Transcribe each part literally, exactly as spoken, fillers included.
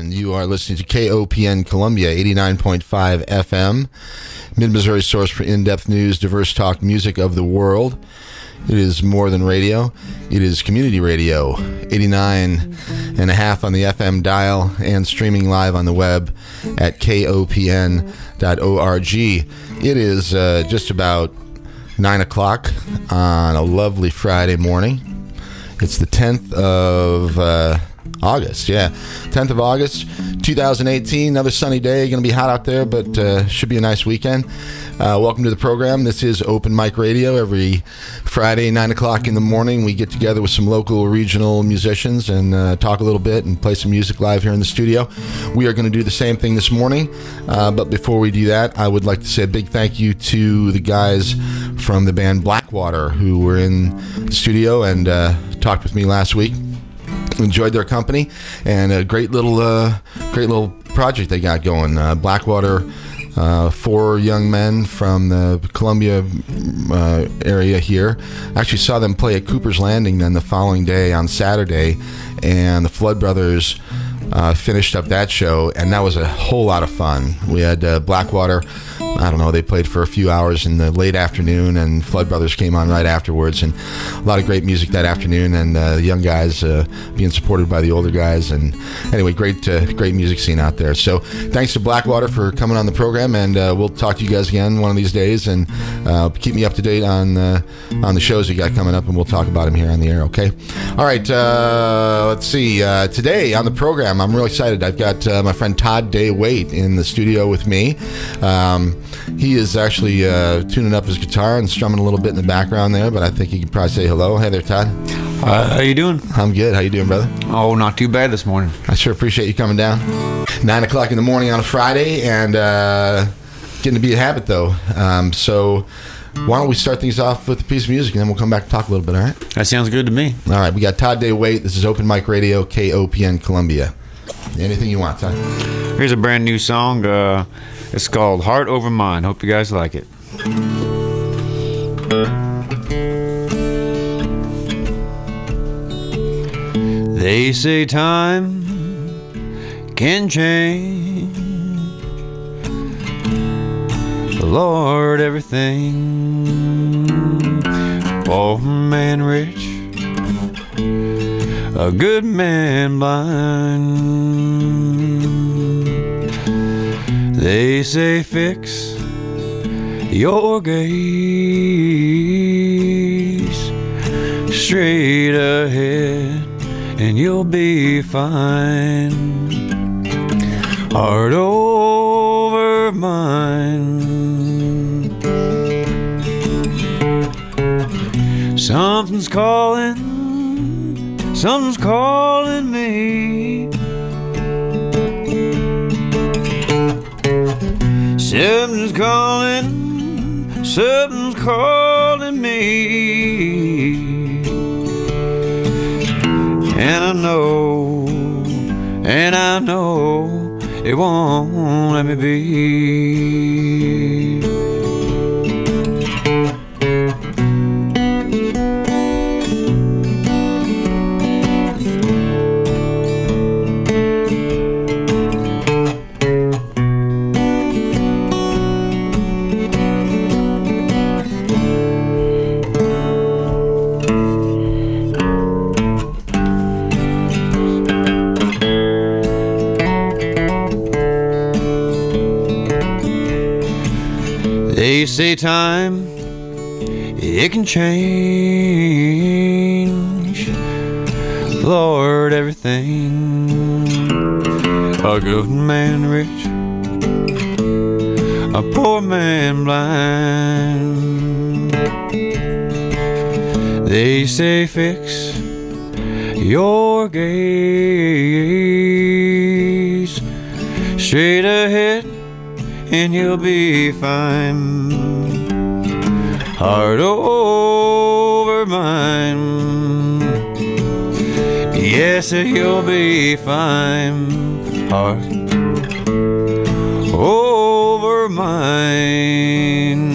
and you are listening to K O P N Columbia, eighty-nine point five F M, Mid-Missouri source for in-depth news, diverse talk, music of the world. It is more than radio. It is community radio, eighty-nine and a half on the F M dial and streaming live on the web at K O P N dot org. It is uh, just about nine o'clock on a lovely Friday morning. It's the tenth of uh, August, yeah. tenth of August, two thousand eighteen. Another sunny day. Going to be hot out there, but uh, should be a nice weekend. Uh, welcome to the program. This is Open Mic Radio. Every Friday, nine o'clock in the morning, we get together with some local, regional musicians and uh, talk a little bit and play some music live here in the studio. We are going to do the same thing this morning. Uh, but before we do that, I would like to say a big thank you to the guys from the band Blackwater who were in the studio and uh, talked with me last week. Enjoyed their company and a great little, uh, great little project they got going. Uh, Blackwater. Uh, four young men from the Columbia uh, area here. I actually saw them play at Cooper's Landing then the following day on Saturday, and the Flood Brothers uh, finished up that show, and that was a whole lot of fun. We had uh, Blackwater, I don't know, they played for a few hours in the late afternoon, and Flood Brothers came on right afterwards, and a lot of great music that afternoon, and uh, the young guys uh, being supported by the older guys, and anyway, great uh, great music scene out there. So thanks to Blackwater for coming on the program, and uh, we'll talk to you guys again one of these days, and uh, keep me up to date on uh, on the shows you got coming up, and we'll talk about them here on the air, okay? All right, uh, let's see. Uh, today on the program, I'm really excited. I've got uh, my friend Todd Day Waite in the studio with me. Um, He is actually uh, tuning up his guitar and strumming a little bit in the background there, but I think he could probably say hello. Hey there, Todd. Uh, how you doing? I'm good. How you doing, brother? Oh, not too bad this morning. I sure appreciate you coming down. Nine o'clock in the morning on a Friday, and uh, getting to be a habit, though. Um, so why don't we start things off with a piece of music, and then we'll come back and talk a little bit, all right? That sounds good to me. All right, we got Todd Day Waite. This is Open Mic Radio, K O P N Columbia. Anything you want, Todd. Here's a brand new song. Uh, it's called Heart Over Mind. Hope you guys like it. They say time can change, Lord, everything. Poor man rich, a good man blind. They say fix your gaze straight ahead and you'll be fine. Heart over mind. Something's calling, something's calling me. Something's calling, something's calling me. And I know, and I know it won't let me be. They say time, it can change, Lord, everything. A good man rich, a poor man blind. They say fix your gaze straight ahead and you'll be fine. Heart over mind. Yes, you'll be fine. Heart over mind.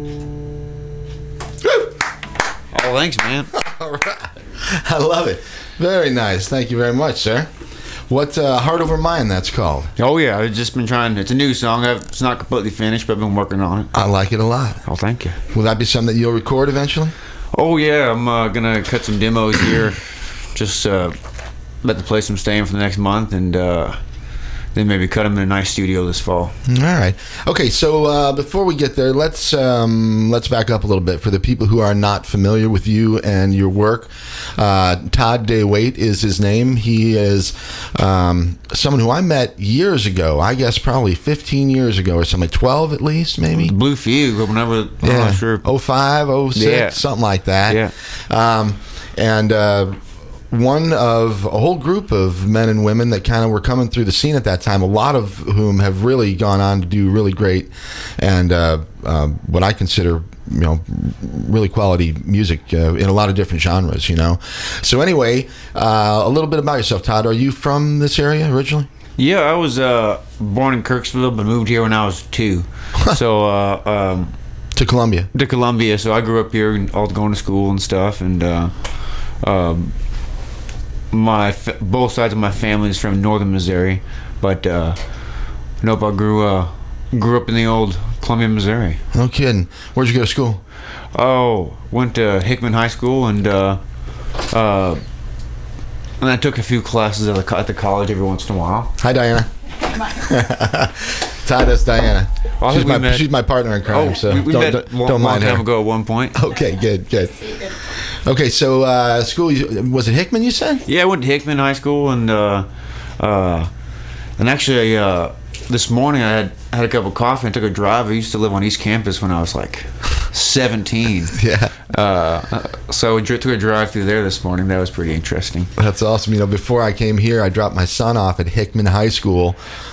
Oh, thanks, man. All right. I love it. Very nice. Thank you very much, sir. What uh, Heart Over Mind, that's called. Oh, yeah. I've just been trying. It's a new song. I've, it's not completely finished, but I've been working on it. I like it a lot. Oh, thank you. Will that be something that you'll record eventually? Oh, yeah. I'm uh, going to cut some demos here. Just uh, let the place I'm staying for the next month, and uh, then maybe cut them in a nice studio this fall. All right. Okay, so uh, before we get there, let's um, let's back up a little bit. For the people who are not familiar with you and your work, uh, Todd DeWaite is his name. He is um, someone who I met years ago, I guess probably fifteen years ago or something, twelve at least, maybe? Blue Fugue, whenever, I'm yeah. not sure. oh five, oh six, Yeah. something like that. Yeah. Um, and... Uh, one of a whole group of men and women that kind of were coming through the scene at that time, a lot of whom have really gone on to do really great and uh, uh, what I consider, you know, really quality music uh, in a lot of different genres, you know. So anyway, uh, a little bit about yourself, Todd. Are you from this area originally? Yeah, I was uh, born in Kirksville, but moved here when I was two. so, uh, um, To Columbia. To Columbia. So I grew up here and all going to school and stuff, and uh, um, my fa- both sides of my family is from northern Missouri, but uh, nope, I grew uh, grew up in the old Columbia, Missouri. No kidding. Where'd you go to school? Oh, went to Hickman High School, and uh, uh, and I took a few classes at the, at the college every once in a while. Hi, Diana. Todd, that's Diana. Well, she's, my, met, she's my partner in crime, oh, so we, we don't, met don't, long, don't mind long time her. ago at one point. Okay, good, good. Okay, so uh, school, was it Hickman you said? Yeah, I went to Hickman High School, and uh, uh, and actually uh, this morning I had had a cup of coffee and took a drive. I used to live on East Campus when I was like seventeen. Yeah. Uh, so we took a drive through there this morning. That was pretty interesting. That's awesome. You know, before I came here, I dropped my son off at Hickman High School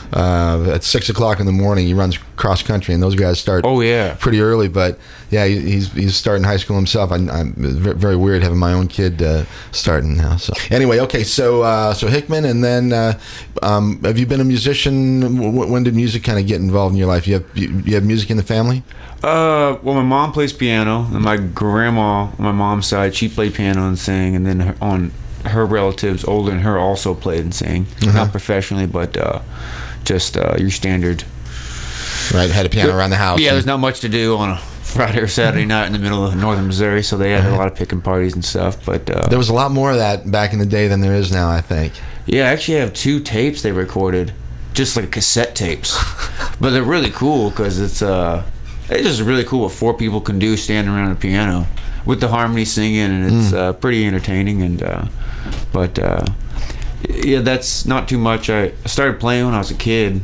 uh, at six o'clock in the morning. He runs cross country, and those guys start Oh yeah. pretty early. But yeah, he, he's he's starting high school himself. I, I'm ve- very weird having my own kid uh, starting now. So anyway, okay, so uh, so Hickman, and then uh, um, have you been a musician? W- when did music kind of get involved in your life? You have you, you have music in the family? Uh, well, my mom plays piano, and my grandma on my mom's side, she played piano and sang, and then her, on her relatives older than her also played and sang, Uh-huh. not professionally, but uh, just uh, your standard. Right, had a piano around the house. Yeah, and- there's not much to do on a Friday or Saturday night in the middle of northern Missouri, so they had a lot of picking parties and stuff. But uh, There was a lot more of that back in the day than there is now, I think. yeah, I actually have two tapes they recorded, just like cassette tapes, but they're really cool because it's uh, it's just really cool what four people can do standing around a piano with the harmony singing, and it's Mm. uh, pretty entertaining. And uh, but uh, yeah, that's not too much. I started playing when I was a kid,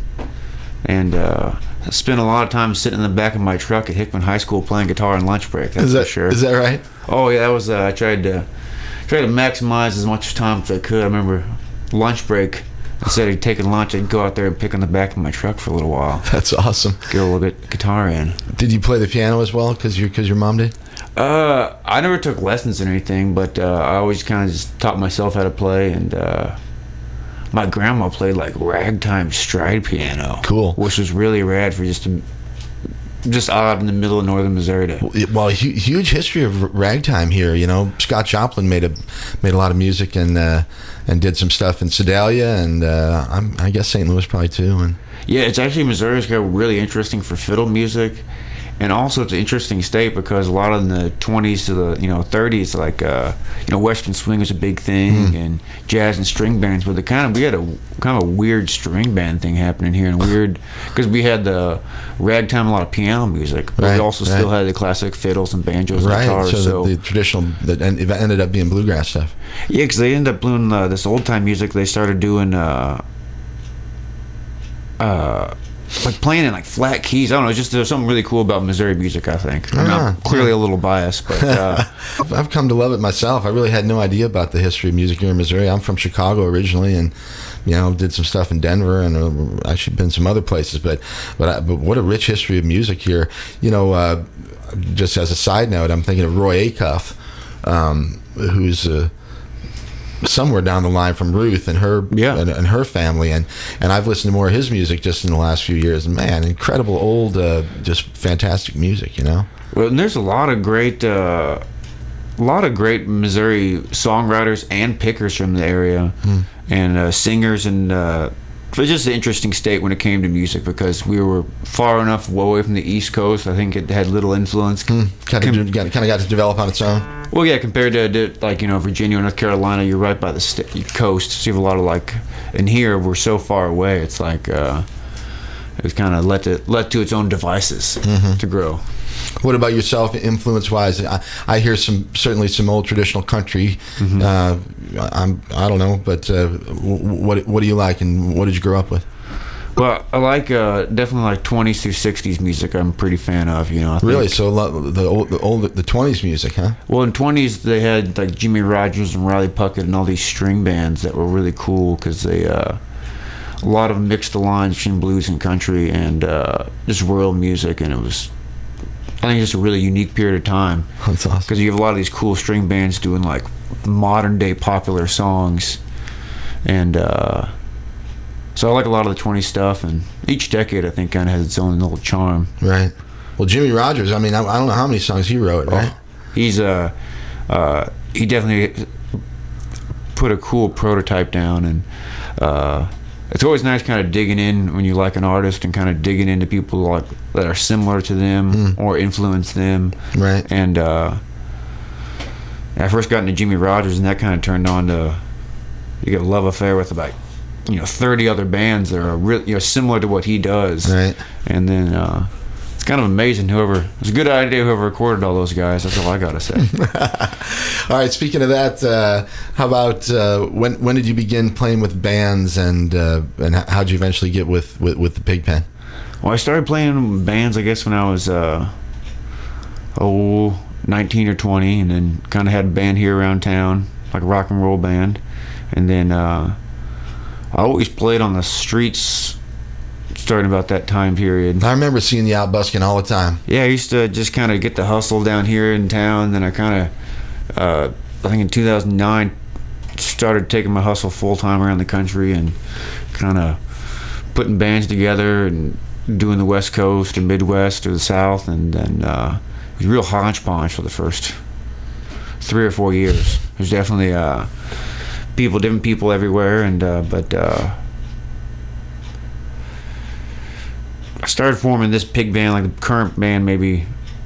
and uh, I spent a lot of time sitting in the back of my truck at Hickman High School playing guitar on lunch break. That's Is that for sure. is that right? Oh yeah, that was. Uh, I tried to try to maximize as much time as I could. I remember lunch break. Instead of taking lunch, I'd go out there and pick on the back of my truck for a little while. That's awesome. Get a little bit guitar in. Did you play the piano as well? Because your because your mom did. Uh, I never took lessons or anything, but uh, I always kind of just taught myself how to play. And uh, my grandma played like ragtime stride piano. Cool. Which was really rad for just a, just out in the middle of northern Missouri. To, Well, hu- huge history of ragtime here. You know, Scott Joplin made a made a lot of music and uh, and did some stuff in Sedalia and uh, I'm, I guess Saint Louis probably too. And yeah, it's actually Missouri's got really interesting for fiddle music. And also, it's an interesting state because a lot of in the twenties to the you know thirties, like uh, you know Western swing was a big thing, Mm. and jazz and string bands. But the kind of we had a kind of a weird string band thing happening here, and weird because we had the ragtime, a lot of piano music, but Right, we also right. still had the classic fiddles and banjos and right, guitars. so, So, the, the traditional that en- it ended up being bluegrass stuff. yeah, because they ended up doing uh, this old time music. They started doing. Uh, uh, like playing in like flat keys. I don't know. It's just there's something really cool about Missouri music. I think. I'm Ah, not clearly a little biased, but uh, I've, I've come to love it myself. I really had no idea about the history of music here in Missouri. I'm from Chicago originally, and you know did some stuff in Denver, and uh, actually been some other places. But but I, but what a rich history of music here. You know, uh, just as a side note, I'm thinking of Roy Acuff, um, who's. Uh, somewhere down the line from Ruth and her Yeah. and, and her family, and and I've listened to more of his music just in the last few years, and man, incredible old uh, just fantastic music, you know. well, and there's a lot of great uh, a lot of great Missouri songwriters and pickers from the area, mm. and uh, singers, and uh, it was just an interesting state when it came to music because we were far enough away from the East Coast. I think it had little influence. Mm. Kind of Com- kind of got to develop on its own. Well, yeah, compared to, to like you know Virginia or North Carolina, you're right by the st- coast, so you have a lot of like. And here we're so far away. It's like uh, it's kind of let to let to its own devices mm-hmm. to grow. What about yourself, influence-wise? I, I hear some certainly some old traditional country. Mm-hmm. Uh, I'm I don't know, but uh, what what do you like, and what did you grow up with? Well, I like uh, definitely like twenties through sixties music. I'm a pretty fan of, you know. I really, think. So the old the old the twenties music, huh? Well, in twenties they had like Jimmy Rogers and Riley Puckett and all these string bands that were really cool because they uh, a lot of them mixed the lines between blues and country and uh, just world music, and it was. I think it's just a really unique period of time. That's awesome. Because you have a lot of these cool string bands doing like modern day popular songs, and uh, so I like a lot of the twenties stuff. And each decade, I think, kind of has its own little charm. Right. Well, Jimmy Rogers. I mean, I, I don't know how many songs he wrote. Right. Oh, he's uh, uh, he definitely put a cool prototype down, and uh, it's always nice kind of digging in when you like an artist and kind of digging into people like that are similar to them mm. or influence them. Right. And uh, I first got into Jimmy Rogers, and that kind of turned on to you get a love affair with about you know thirty other bands that are really you know similar to what he does. Right. And then uh, it's kind of amazing. Whoever it's a good idea. Whoever recorded all those guys. That's all I gotta say. All right. Speaking of that, uh, how about uh, when when did you begin playing with bands, and uh, and how did you eventually get with, with, with the Pigpen? Well, I started playing bands, I guess, when I was uh, oh nineteen or twenty, and then kind of had a band here around town, like a rock and roll band, and then uh, I always played on the streets. Starting about that time period. I remember seeing you out busking all the time. Yeah, I used to just kind of get the hustle down here in town. Then I kind of, uh, I think in two thousand nine, started taking my hustle full time around the country and kind of putting bands together and doing the West Coast or Midwest or the South. And then uh, it was real hodgepodge for the first three or four years. There's definitely uh, people, different people everywhere, and uh, but. Uh, I started forming this Pig band, like the current band, maybe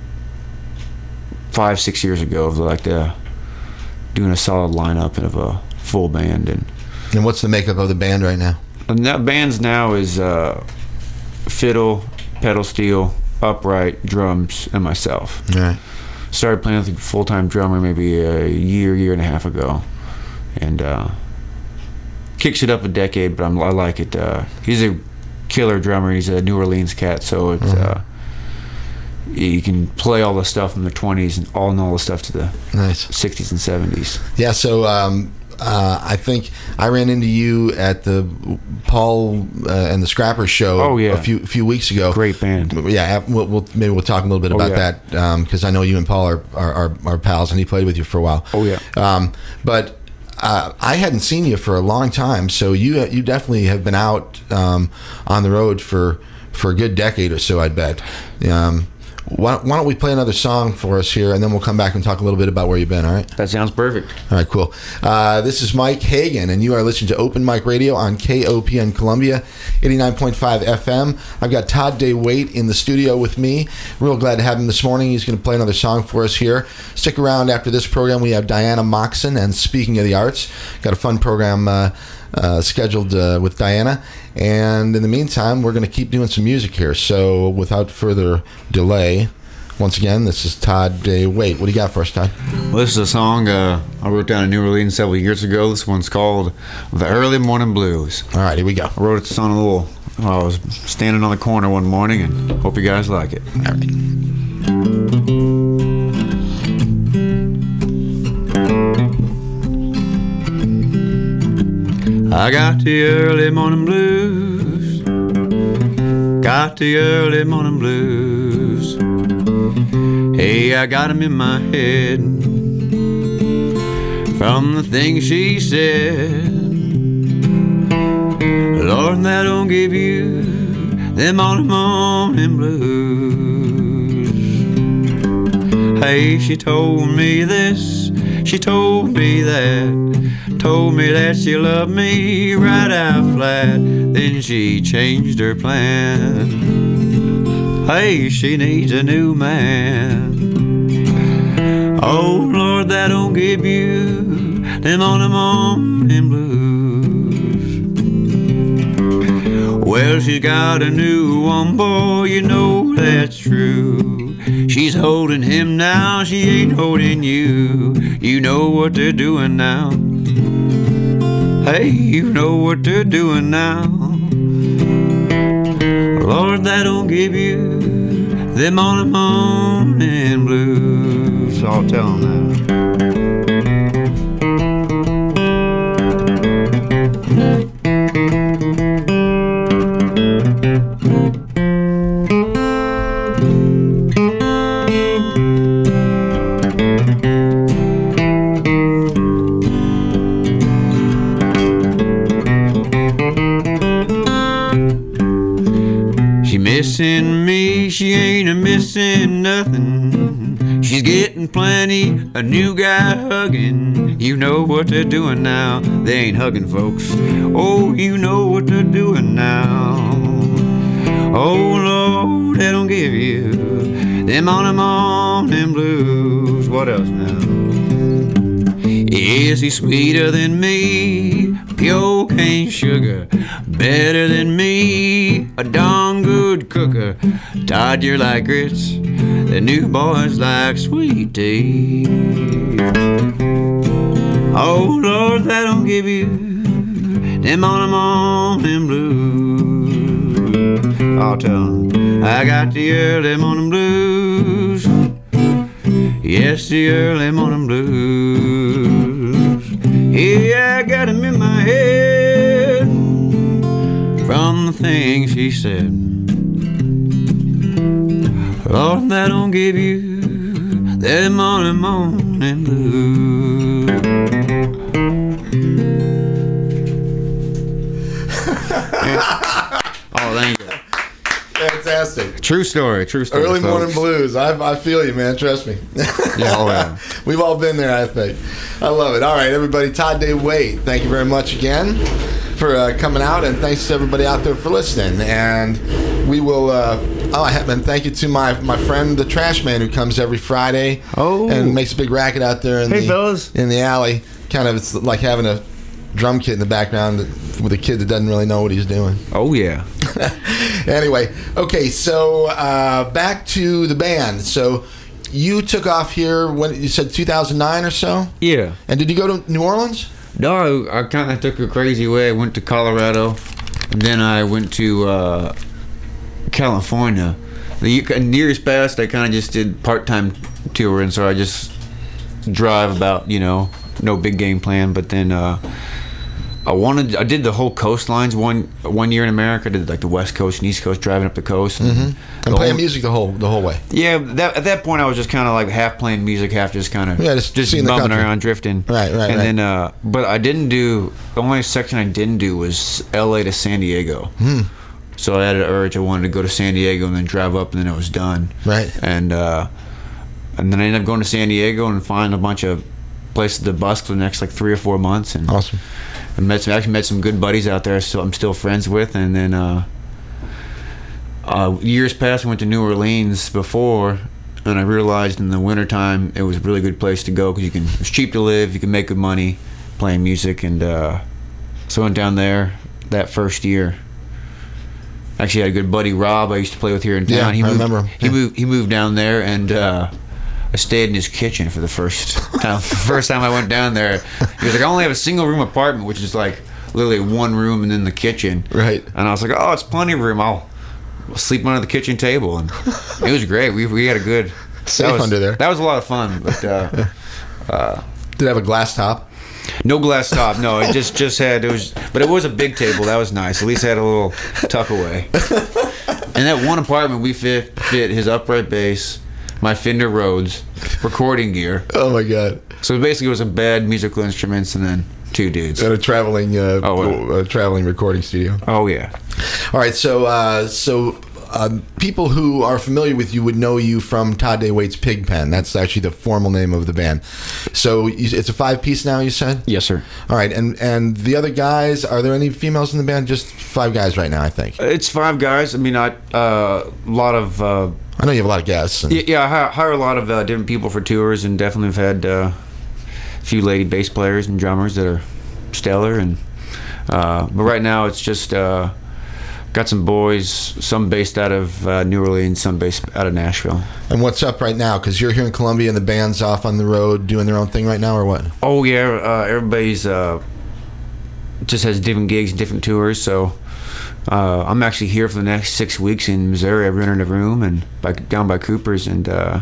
five, six years ago. Of like the doing a solid lineup of a full band, and and what's the makeup of the band right now? And that band's now is uh, fiddle, pedal steel, upright, drums, and myself. Right. Started playing with a full-time drummer maybe a year, year and a half ago, and uh, kicks it up a decade. But I'm, I like it. Uh, he's a killer drummer. He's a New Orleans cat, so it's mm-hmm. uh, you can play all the stuff from the twenties and all and all the stuff to the nice sixties and seventies. Yeah, so um, uh, I think I ran into you at the Paul uh, and the Scrappers show. Oh, yeah. a few few weeks ago. Great band. Yeah, we'll, we'll maybe we'll talk a little bit oh, about yeah. that because um, I know you and Paul are, are, are, are pals, and he played with you for a while. Oh yeah. Um, but. Uh, I hadn't seen you for a long time, so you you definitely have been out um, on the road for, for a good decade or so, I'd bet. Um, why, why don't we play another song for us here, and then we'll come back and talk a little bit about where you've been, all right? That sounds perfect. All right, cool. Uh, this is Mike Hagan, and you are listening to Open Mic Radio on K O P N Columbia, eighty-nine point five F M. I've got Todd DeWaite in the studio with me. Real glad to have him this morning. He's going to play another song for us here. Stick around after this program. We have Diana Moxon, and Speaking of the Arts, got a fun program uh, uh, scheduled uh, with Diana. And in the meantime, we're going to keep doing some music here. So without further delay, once again, this is Todd DeWaite. What do you got for us, Todd? Well, this is a song uh, I wrote down in New Orleans several years ago. This one's called The Early Morning Blues. All right, here we go. I wrote this on a little, while I was standing on the corner one morning, and hope you guys like it. All right. I got the early morning blues, got the early morning blues. Hey, I got 'em in my head from the things she said. Lord, that don't give you them morning, morning blues. Hey, she told me this She told me that, told me that she loved me right out flat. Then she changed her plan. Hey, she needs a new man. Oh Lord, that don't give you them on the morning blues. Well, she's got a new one, boy, you know that's true. She's holding him now, she ain't holding you. You know what they're doing now. Hey, you know what they're doing now. Lord, that don't give you them on the morning blues. I'll tell them that. Missing me, she ain't a missing nothing. She's getting plenty, a new guy hugging. You know what they're doing now. They ain't hugging, folks. Oh, you know what they're doing now. Oh Lord, they don't give you them on the morning blues. What else now? Is he sweeter than me? Pure cane sugar. Better than me, a darn good cooker. Todd, you're like grits, the new boys like sweet tea. Oh Lord, that don't give you them on the morning blues. I'll tell them, I got the early morning blues. Yes, the early morning blues. Yeah, I got them in my head from the things she said. Lord, that don't give you that morning, morning blues. Oh, thank you. Fantastic. True story, true story. Early folks. morning blues. I, I feel you, man. Trust me. Yeah, oh, yeah. We've all been there, I think. I love it. All right, everybody. Todd Day Wait, thank you very much again for uh, coming out, and thanks to everybody out there for listening. And we will. Uh, oh, I have, and thank you to my my friend the Trash Man who comes every Friday. Oh. And makes a big racket out there in Hey, the fellas. in the alley. Kind of, it's like having a drum kit in the background with a kid that doesn't really know what he's doing. Oh yeah. Anyway, okay, so uh, back to the band. So you took off here when you said two thousand nine or so? Yeah. And did you go to New Orleans? No, I kind of took a crazy way. I went to Colorado, and then I went to uh, California. The years past, I kind of just did part-time touring, so I just drive about, you know, no big game plan. But then uh, I wanted, I did the whole coastlines one one year in America. I did like the West Coast and East Coast, driving up the coast, and, mm-hmm. and playing whole, music the whole the whole way. Yeah, that, at that point I was just kind of like half playing music, half just kind of yeah, just, just bumming bumming around, drifting. Right, right, and right. then, uh, but I didn't do the only section I didn't do was L A to San Diego. Hmm. So I had an urge. I wanted to go to San Diego and then drive up, and then it was done. Right. And uh, and then I ended up going to San Diego and find a bunch of places to busk for the next like three or four months. And awesome. I met some, actually met some good buddies out there, so I'm still friends with. And then uh, uh, years past, I went to New Orleans before, and I realized in the wintertime it was a really good place to go because you can it's cheap to live, you can make good money playing music, and uh, so I went down there that first year. Actually, I had a good buddy, Rob, I used to play with here in town. Yeah, he I moved, remember. He yeah. moved. He moved down there, and uh, I stayed in his kitchen for the first time. The first time I went down there, he was like, "I only have a single room apartment, which is like literally one room and then the kitchen." Right. And I was like, "Oh, it's plenty of room. I'll sleep under the kitchen table." And it was great. We we had a good safe was, under there. That was a lot of fun. But uh, uh, did it have a glass top? No glass top. No, it just just had it was, but it was a big table. That was nice. At least it had a little tuck away. And that one apartment, we fit fit his upright bass, my Fender Rhodes, recording gear. Oh my god! So basically, it was a bed, musical instruments, and then two dudes. And a traveling, uh, oh, a traveling recording studio. Oh yeah. All right, so uh, so uh, people who are familiar with you would know you from Todd Day Waite's Pigpen. That's actually the formal name of the band. So you, it's a five-piece now, you said? Yes, sir. All right, and and the other guys, are there any females in the band? Just five guys right now, I think. It's five guys. I mean, I uh, a lot of. Uh, I know you have a lot of guests. And yeah, yeah, I hire, hire a lot of uh, different people for tours, and definitely have had uh, a few lady bass players and drummers that are stellar. And uh, but right now, it's just. Uh, Got some boys, some based out of uh, New Orleans, some based out of Nashville. And what's up right now? Because you're here in Columbia and the band's off on the road doing their own thing right now, or what? Oh, yeah. Uh, everybody's uh, just has different gigs and different tours. So uh, I'm actually here for the next six weeks in Missouri. I've rented a room and by, down by Cooper's, and uh,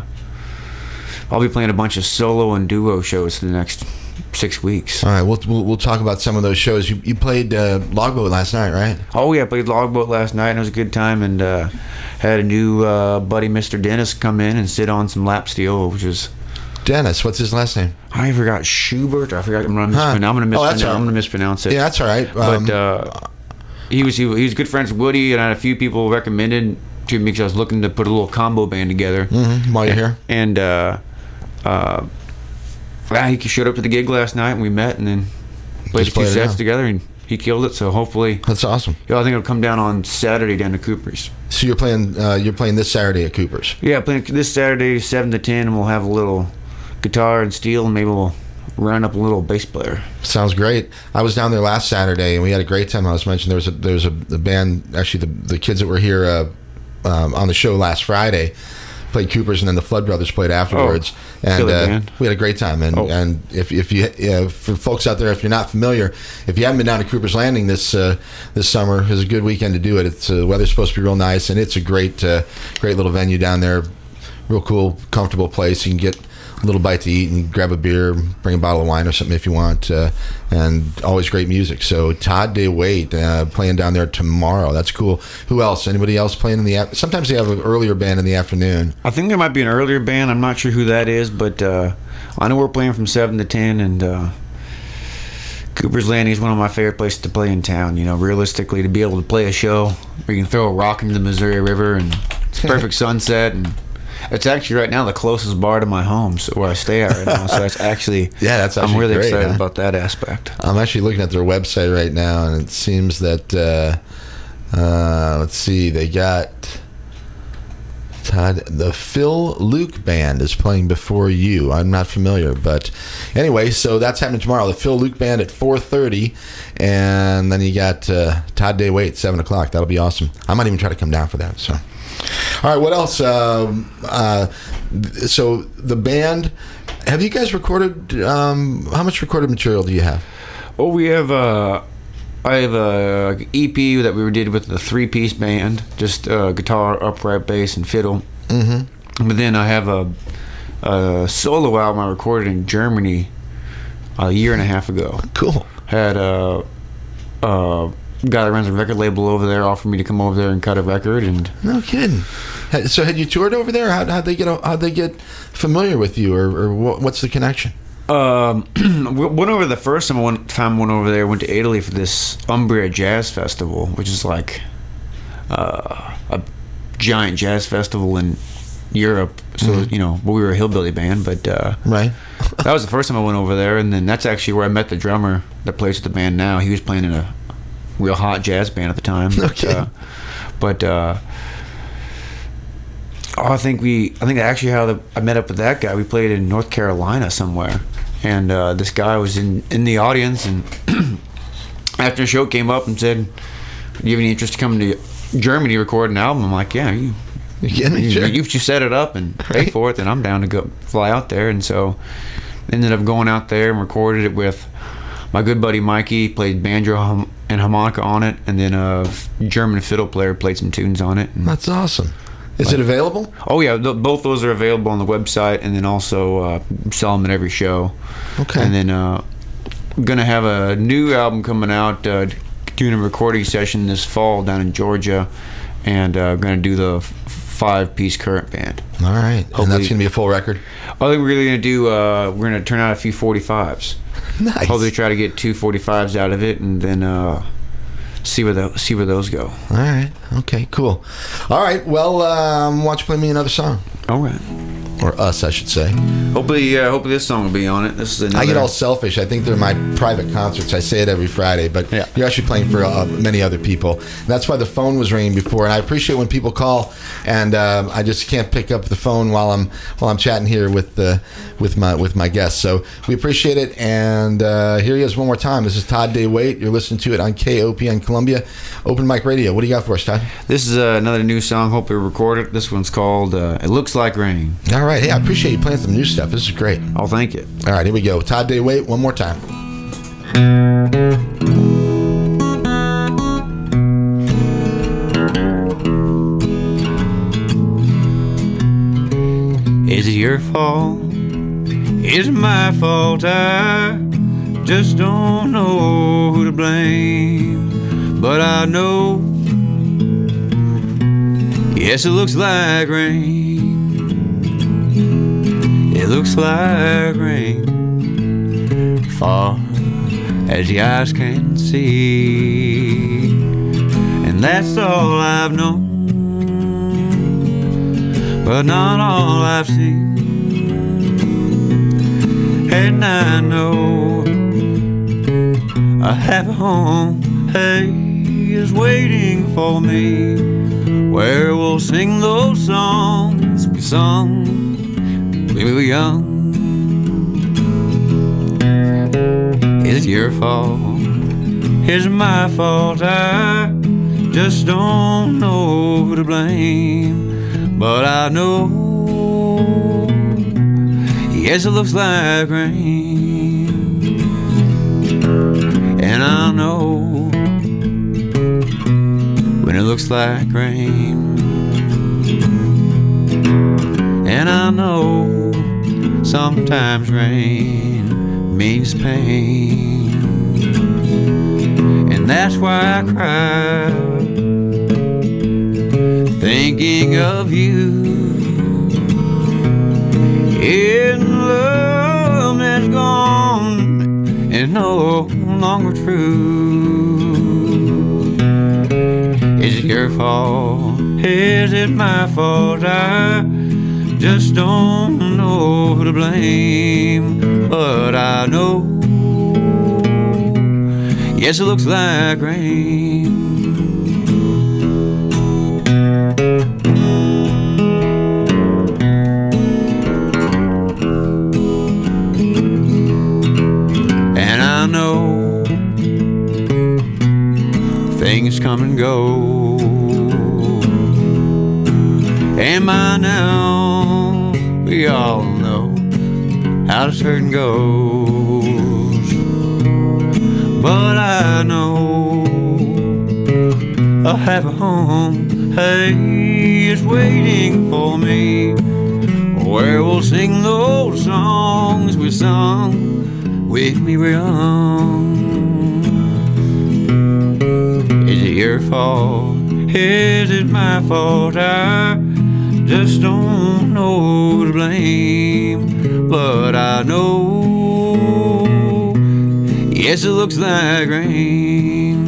I'll be playing a bunch of solo and duo shows for the next six weeks. All right, we'll we'll, we'll talk about some of those shows. You you played uh, Logboat last night, right? Oh yeah, I played Logboat last night and it was a good time, and uh, had a new uh, buddy, Mister Dennis, come in and sit on some lap steel, which is Dennis. What's his last name? I forgot Schubert. I forgot. I'm gonna mispronounce, Huh. I'm gonna Oh, mispronounce, that's all right. I'm gonna mispronounce it. Yeah, that's all right. Um, But uh, he was he, he was good friends with Woody, and I had a few people recommended to me because I was looking to put a little combo band together. mhm, while you're here. And uh, uh, yeah, he showed up to the gig last night, and we met, and then played Just a few played it sets out. together, and he killed it. So hopefully, That's awesome. yeah, I think it'll come down on Saturday down to Cooper's. So you're playing uh, you're playing this Saturday at Cooper's. Yeah, playing this Saturday, seven to ten, and we'll have a little guitar and steel, and maybe we'll round up a little bass player. Sounds great. I was down there last Saturday and we had a great time. I was mentioning there was a there was a the band, actually the the kids that were here uh, um, on the show last Friday played Cooper's, and then the Flood Brothers played afterwards. Oh, and killer uh, band. we had a great time. And Oh. and if if you uh, for folks out there, if you're not familiar, if you haven't been down to Cooper's Landing this uh, this summer, it's a good weekend to do it. It's uh, the weather's supposed to be real nice, and it's a great uh, great little venue down there. Real cool, comfortable place. You can get a little bite to eat and grab a beer, bring a bottle of wine or something if you want, uh, and always great music. So Todd Day Wait uh, playing down there tomorrow. That's cool. Who else? Anybody else playing in the af- sometimes they have an earlier band in the afternoon. I think there might be an earlier band. I'm not sure who that is, but uh, I know we're playing from seven to ten, and uh, Cooper's Landing is one of my favorite places to play in town. You know, realistically, to be able to play a show where you can throw a rock into the Missouri River and it's perfect sunset, and it's actually right now the closest bar to my home, so where I stay at right now. So that's actually Yeah, that's I'm actually really great, excited huh? about that aspect. I'm actually looking at their website right now, and it seems that uh, uh, let's see, they got Todd. The Phil Luke Band is playing before you. I'm not familiar, but anyway, so that's happening tomorrow. The Phil Luke Band at four thirty, and then you got uh, Todd Day Wait seven o'clock. That'll be awesome. I might even try to come down for that. So. All right, what else? Um, uh, so the band, have you guys recorded? Um, how much recorded material do you have? Oh, we have uh, I have a E P that we did with the three-piece band, just uh, guitar, upright bass, and fiddle. Mm-hmm. But then I have a, a solo album I recorded in Germany a year and a half ago. Cool. Had a, a guy that runs a record label over there offered me to come over there and cut a record, and No kidding. Had- So had you toured over there? How how'd they get how'd they get familiar with you, or, or what, what's the connection? Um, we went over the first time. One time, went over there. Went to Italy for this Umbria Jazz Festival, which is like uh, a giant jazz festival in Europe. So Mm-hmm. you know, we were a hillbilly band, but uh, Right. that was the first time I went over there. And then that's actually where I met the drummer that plays with the band now. He was playing in a real hot jazz band at the time. Okay. But, uh, but uh, oh, I think we. I think actually how the, I met up with that guy. We played in North Carolina somewhere, and uh, this guy was in in the audience. And after the show, came up and said, "Do you have any interest to come to Germany to record an album?" I'm like, "Yeah, you." You kidding me? You, Sure. you just set it up and pay Right. for it, then I'm down to go fly out there. And so ended up going out there and recorded it with my good buddy Mikey. Played banjo hum- and harmonica on it, and then a German fiddle player played some tunes on it. And, That's awesome. Is it available? oh yeah, th- both those are available on the website, and then also uh, sell them at every show. Okay. And then uh, I'm gonna have a new album coming out, uh, doing a recording session this fall down in Georgia, and uh, gonna do the f- five-piece current band. All right. And Hopefully- that's going to be a full record? I think we're really gonna do. Uh, we're gonna turn out a few forty-fives. Nice. Hopefully, try to get two forty-fives out of it, and then uh, see where the, see where those go. All right. Okay. Cool. All right. Well, um, why don't you play me another song? All right. Or us, I should say. Hopefully, uh, hopefully this song will be on it. This is another... I get all selfish. I think they're my private concerts. I say it every Friday, but yeah. You're actually playing for uh, many other people. And that's why the phone was ringing before. And I appreciate when people call, and uh, I just can't pick up the phone while I'm while I'm chatting here with the with my with my guests. So we appreciate it. And uh, here he is one more time. This is Todd Day Wait. You're listening to it on K O P N Columbia Open Mic Radio. What do you got for us, Todd? This is uh, another new song. Hope we record it. This one's called uh, "It Looks Like Rain." All right. Hey, I appreciate you playing some new stuff. This is great. Oh, thank you. All right, here we go. Todd Day Wait, one more time. Is it your fault? Is it my fault? I just don't know who to blame. But I know, yes, it looks like rain. It looks like rain, far as the eyes can see. And that's all I've known, but not all I've seen. And I know I have a home, hey, is waiting for me, where we'll sing those songs we sung when we were young. Is it your fault? Is it my fault? I just don't know who to blame. But I know, yes, it looks like rain. And I know when it looks like rain. And I know sometimes rain means pain. And that's why I cry, thinking of you. In love that's gone and no longer true. Is it your fault? Is it my fault? I just don't know who to blame. But I know, yes, it looks like rain. And I know things come and go. And by now we all know how this hurting goes. But I know I have a home, hey, it's waiting for me, where we'll sing those songs we sung when we were young. Is it your fault? Is it my fault? I just don't know who to blame. But I know, yes, it looks like rain.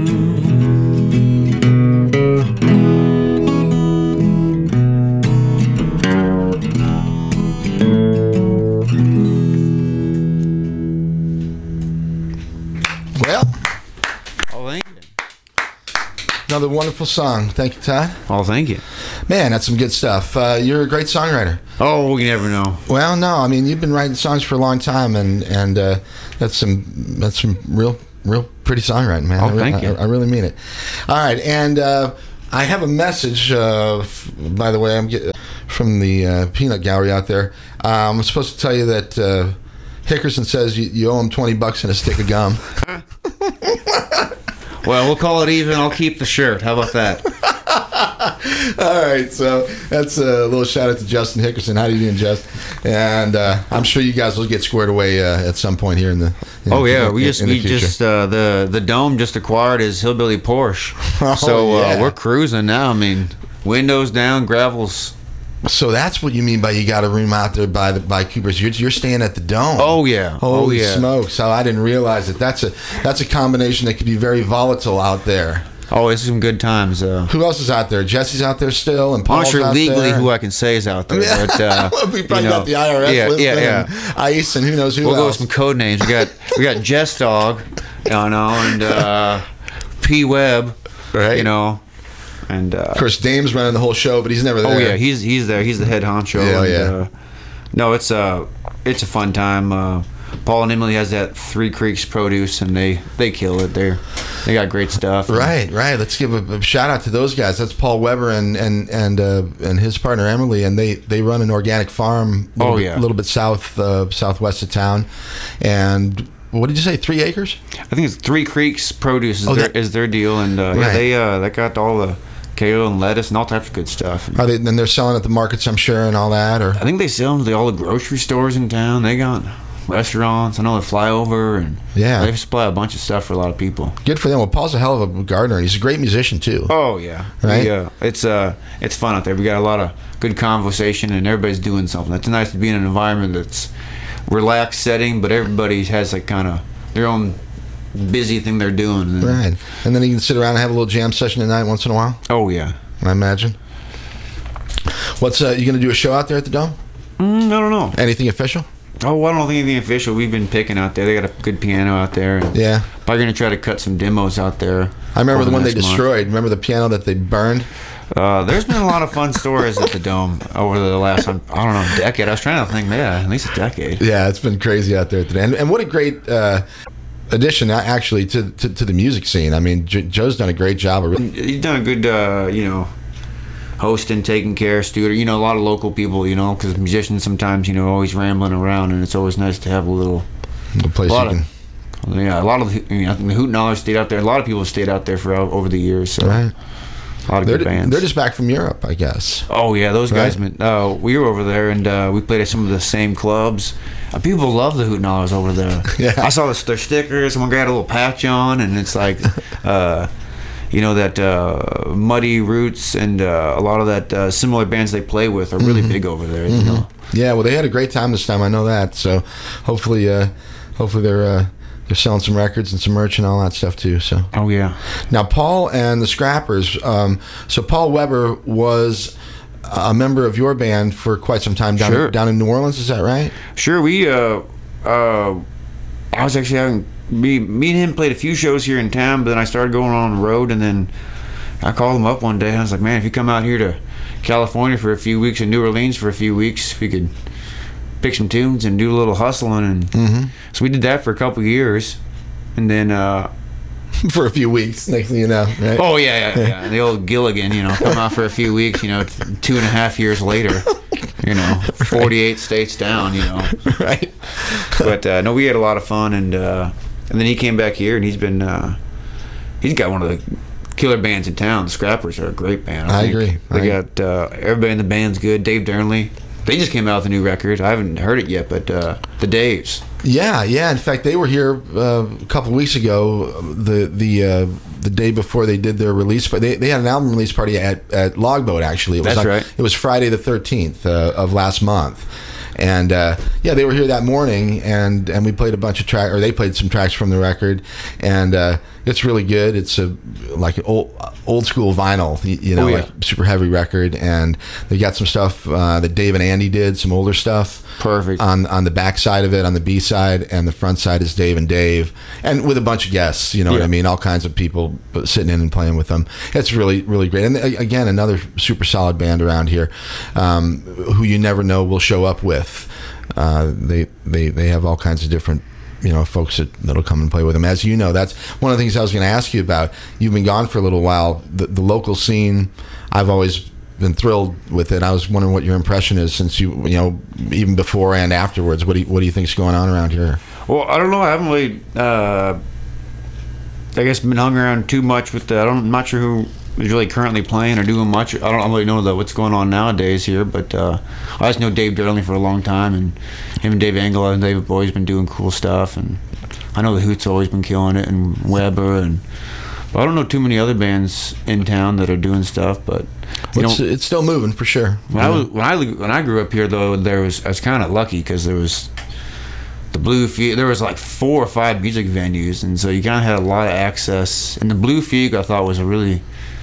Well, Oh, thank you. another wonderful song. Thank you, Todd. Oh, thank you. Man, that's some good stuff. Uh, you're a great songwriter. Oh, you never know. Well, no, I mean, you've been writing songs for a long time, and and uh, that's some that's some real real pretty songwriting, man. Oh, I, really, thank you. I, I really mean it. All right, and uh, I have a message. Uh, f- by the way, I'm getting from the uh, Peanut Gallery out there. Um, I'm supposed to tell you that uh, Hickerson says you, you owe him twenty bucks and a stick of gum. Well, we'll call it even. I'll keep the shirt. How about that? All right, so that's a little shout out to Justin Hickerson. How do you doing, Justin? And uh, I'm sure you guys will get squared away uh, at some point here in the. In Oh the, yeah, in, we just in the we future. just uh, the the Dome just acquired his hillbilly Porsche, Oh, so yeah. uh, we're cruising now. I mean, windows down, gravel's So that's what you mean by you got a room out there by the by Cooper's. You're, you're staying at the Dome. Oh yeah. Holy oh yeah. smokes! So I didn't realize that. That's a that's a combination that could be very volatile out there. Oh, it's some good times. Uh, Who else is out there? Jesse's out there still, and I'm Paul's not sure out legally there. who I can say is out there, but uh, we probably you know, got the I R S yeah, listening, yeah, and yeah. ICE, and who knows who We'll go with else. some code names. We got we got Jess Dog, you know, and uh, P Webb, Right. you know, and uh, Of course, Dame's running the whole show, but he's never there. oh yeah, he's he's there. He's the head honcho. Yeah, and, yeah. Uh, no, it's a it's a fun time. Uh, Paul and Emily has that Three Creeks produce, and they they kill it. They they got great stuff. Right, right. Let's give a, a shout out to those guys. That's Paul Weber and and and uh, and his partner Emily, and they, they run an organic farm. A little Oh, bit, yeah. a little bit south uh, southwest of town. And what did you say? Three acres? I think it's Three Creeks produce is, Oh, their, that- is their deal, and uh, Right. yeah, they uh, they got all the kale and lettuce and all types of good stuff. Are they? Then they're selling at the markets, I'm sure, and all that. Or I think they sell them to all the grocery stores in town. They got restaurants. I know they fly over, and Yeah. they supply a bunch of stuff for a lot of people. good for them. Well, Paul's a hell of a gardener, and he's a great musician too. Oh yeah, Right? We, uh, it's uh, it's fun out there. We got a lot of good conversation, and everybody's doing something. It's nice to be in an environment that's relaxed setting, but everybody has like kind of their own busy thing they're doing. And- Right, and then you can sit around and have a little jam session at night once in a while. Oh yeah. I imagine. What's uh, you going to do a show out there at the Dome? Mm, I don't know. Anything official? Oh, I don't think anything official. We've been picking out there. They got a good piano out there. And Yeah. probably gonna try to cut some demos out there. I remember over the one they next month. destroyed. Remember the piano that they burned? Uh, there's been a lot of fun stories at the Dome over the last, I don't know, decade. I was trying to think, yeah, at least a decade. Yeah, it's been crazy out there today. And, and what a great uh, addition, uh, actually, to, to to the music scene. I mean, J- Joe's done a great job. Of really, You've done a good, uh, you know, hosting, taking care, Stuart. You know, a lot of local people, you know, because musicians sometimes, you know, are always rambling around, and it's always nice to have a little, the place a you lot can. of, yeah, a lot of, you know, the Hoot and Holler stayed out there. A lot of people stayed out there for over the years. So. Right. A lot of They're, good bands. they're just back from Europe, I guess. Oh yeah, those guys. Right. been- Uh, we were over there, and uh, we played at some of the same clubs. Uh, people love the Hoot and Hollers over there. Yeah. I saw the, their stickers. One guy had a little patch on, and it's like, uh, you know, that uh, Muddy Roots and uh, a lot of that uh, similar bands they play with are really big over there. You know. Yeah, well, they had a great time this time. I know that. So hopefully, uh, hopefully they're uh, they're selling some records and some merch and all that stuff too. So Oh yeah. now, Paul and the Scrappers. Um, so Paul Weber was a member of your band for quite some time down Sure. down in New Orleans. Is that right? Sure. We. Uh, uh, I was actually having me. Me and him played a few shows here in town, but then I started going on the road, and then I called him up one day, and I was like, "Man, if you come out here to California for a few weeks and New Orleans for a few weeks, we could pick some tunes and do a little hustling." And Mm-hmm. so we did that for a couple of years, and then. Uh, For a few weeks. Next thing you know, right? oh yeah, yeah, yeah. The old Gilligan, you know, come out for a few weeks, you know, t- two and a half years later, you know, forty-eight states down, you know. Right. But uh, no, we had a lot of fun, and uh, and then he came back here, and he's been uh, he's got one of the killer bands in town. The Scrappers are a great band. I think. agree. They I- got uh, everybody in the band's good. Dave Dernley, they just came out with a new record. I haven't heard it yet, but uh, the Daves. Yeah, yeah. In fact, they were here uh, a couple weeks ago. The the uh, the day before they did their release, but they, they had an album release party at, at Logboat. Actually, it was That's on- right. It was Friday the thirteenth uh, of last month, and uh, yeah, they were here that morning, and, and we played a bunch of tracks, or they played some tracks from the record, and uh, it's really good. It's a like an old old school vinyl, you, you know, Oh, yeah. like super heavy record, and they got some stuff uh, that Dave and Andy did, some older stuff. Perfect. On on the back side of it, on the B side, and the front side is Dave and Dave, and with a bunch of guests. You know what Yeah. I mean? All kinds of people sitting in and playing with them. It's really really great. And a- again, another super solid band around here, um, who you never know will show up with. Uh, they they they have all kinds of different, you know, folks that, that'll come and play with them. As you know, that's one of the things I was going to ask you about. You've been gone for a little while. The, the local scene, I've always been thrilled with it. I was wondering what your impression is, since you, you know, even before and afterwards. What do you, what do you think's going on around here? Well, I don't know. I haven't really, uh, I guess, been hung around too much with the. I don't, I'm not sure who is really currently playing or doing much. I don't really know the, what's going on nowadays here, but uh, I just know Dave Durnley for a long time, and him and Dave Angela and David Boy's been doing cool stuff, and I know the Hoots always been killing it, and Weber, and But I don't know too many other bands in town that are doing stuff. But you Well, it's, know, it's still moving for sure. when I was when I when I grew up here, though, there was I was kind of lucky because there was the Blue Fugue. There was like four or five music venues, and so you kind of had a lot of access. And the Blue Fugue, I thought, was a really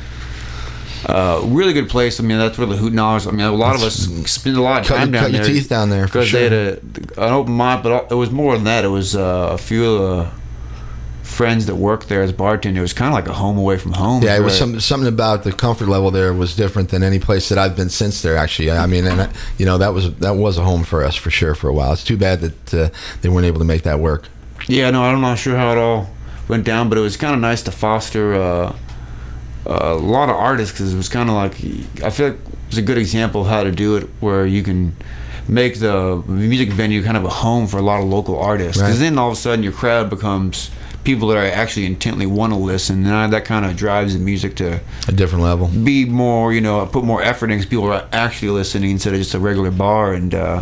Uh, really good place. I mean, that's where the Hootenannies. I mean, a lot That's, of us spend a lot of cut, time down cut there. your teeth down there for because sure. they had a, an open mic, but it was more than that. It was uh, a few of the friends that worked there as bartender. It was kind of like a home away from home. Yeah, it was Right. some, something about the comfort level there was different than any place that I've been since there. Actually, I mean, and you know that was that was a home for us for sure for a while. It's too bad that uh, they weren't able to make that work. Yeah, no, I'm not sure how it all went down, but it was kind of nice to foster uh, a lot of artists because it was kind of like I feel like it was a good example of how to do it, where you can make the music venue kind of a home for a lot of local artists. Because Right. then all of a sudden your crowd becomes people that are actually intently want to listen, and that kind of drives the music to A different level. be more, you know, put more effort in because people are actually listening instead of just a regular bar. And uh,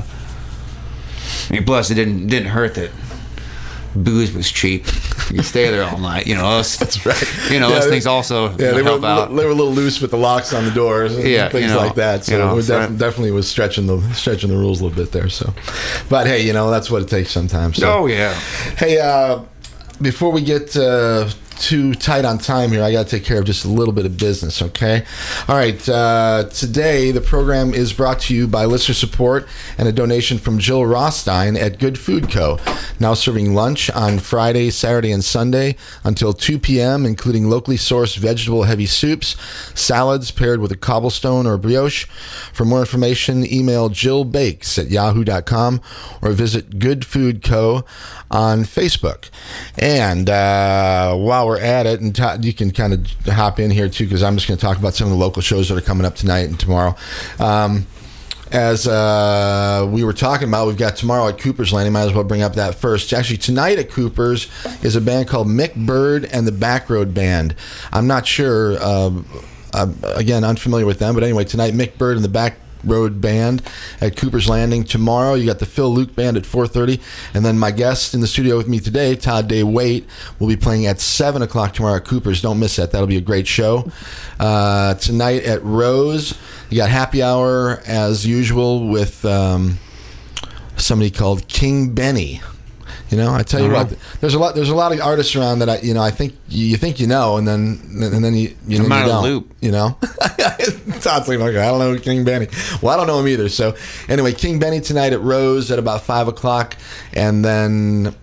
I mean, plus it didn't didn't hurt that booze was cheap. You could stay there all night. You know, those, That's right. You know, Yeah, those they- things also Yeah, they help were, out. they were a little loose with the locks on the doors and Yeah, things you know, like that. So you know, it was def- right. definitely was stretching the stretching the rules a little bit there. So, but hey, you know that's what it takes sometimes. So. Oh yeah. Hey, uh, before we get uh, too tight on time here, I got to take care of just a little bit of business, okay? All right, uh, today the program is brought to you by listener support and a donation from Jill Rothstein at Good Food Co. Now serving lunch on Friday, Saturday, and Sunday until two p.m., including locally sourced vegetable-heavy soups, salads paired with a cobblestone or brioche. For more information, email Jill Bakes at yahoo dot com or visit Good Food Co. on Facebook. And uh, while we're at it, and Todd, you can kind of hop in here too, because I'm just going to talk about some of the local shows that are coming up tonight and tomorrow. Um, as uh, we were talking about, we've got tomorrow at Cooper's Landing. Might as well bring up that first. Actually, tonight at Cooper's is a band called Mick Bird and the Backroad Band. I'm not sure. Uh, uh, again, unfamiliar with them, but anyway, tonight Mick Bird and the Back Road Band at Cooper's Landing. Tomorrow you got the Phil Luke Band at four thirty, and then my guest in the studio with me today, Todd Day Waite, will be playing at seven o'clock tomorrow at Cooper's. Don't miss that. That'll be a great show. Uh, tonight at Rose, you got happy hour as usual with um, somebody called King Benny. You know, I tell you Uh-huh. what, there's a lot. There's a lot of artists around that I, you know, I think you think you know, and then and then you, you, I'm then out you of the don't. loop. You know, Todd's like, okay, I don't know King Benny. Well, I don't know him either. So anyway, King Benny tonight at Rose at about five o'clock, and then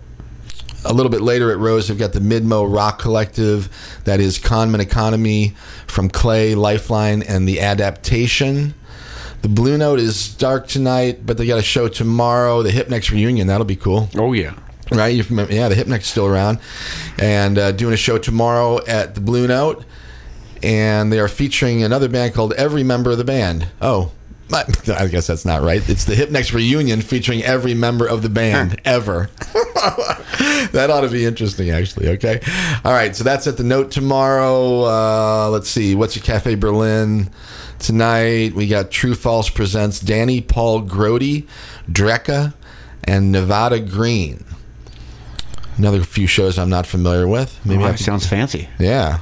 a little bit later at Rose, they've got the Midmo Rock Collective. That is Conman Economy, From Clay, Lifeline, and The Adaptation. The Blue Note is dark tonight, but they got a show tomorrow. The Hypnex reunion, that'll be cool. Oh yeah. Right? You remember, yeah, the Hypnex still around. And uh, doing a show tomorrow at the Blue Note. And they are featuring another band called Every Member of the Band. Oh, I guess that's not right. It's the Hypnex reunion featuring every member of the band ever. That ought to be interesting, actually. Okay. All right. So that's at the Note tomorrow. Uh, let's see. What's Your Cafe Berlin tonight? We got True False presents Danny Paul Grody, Drecka, and Nevada Green. Another few shows I'm not familiar with. Maybe Oh, I that have to- sounds fancy. yeah.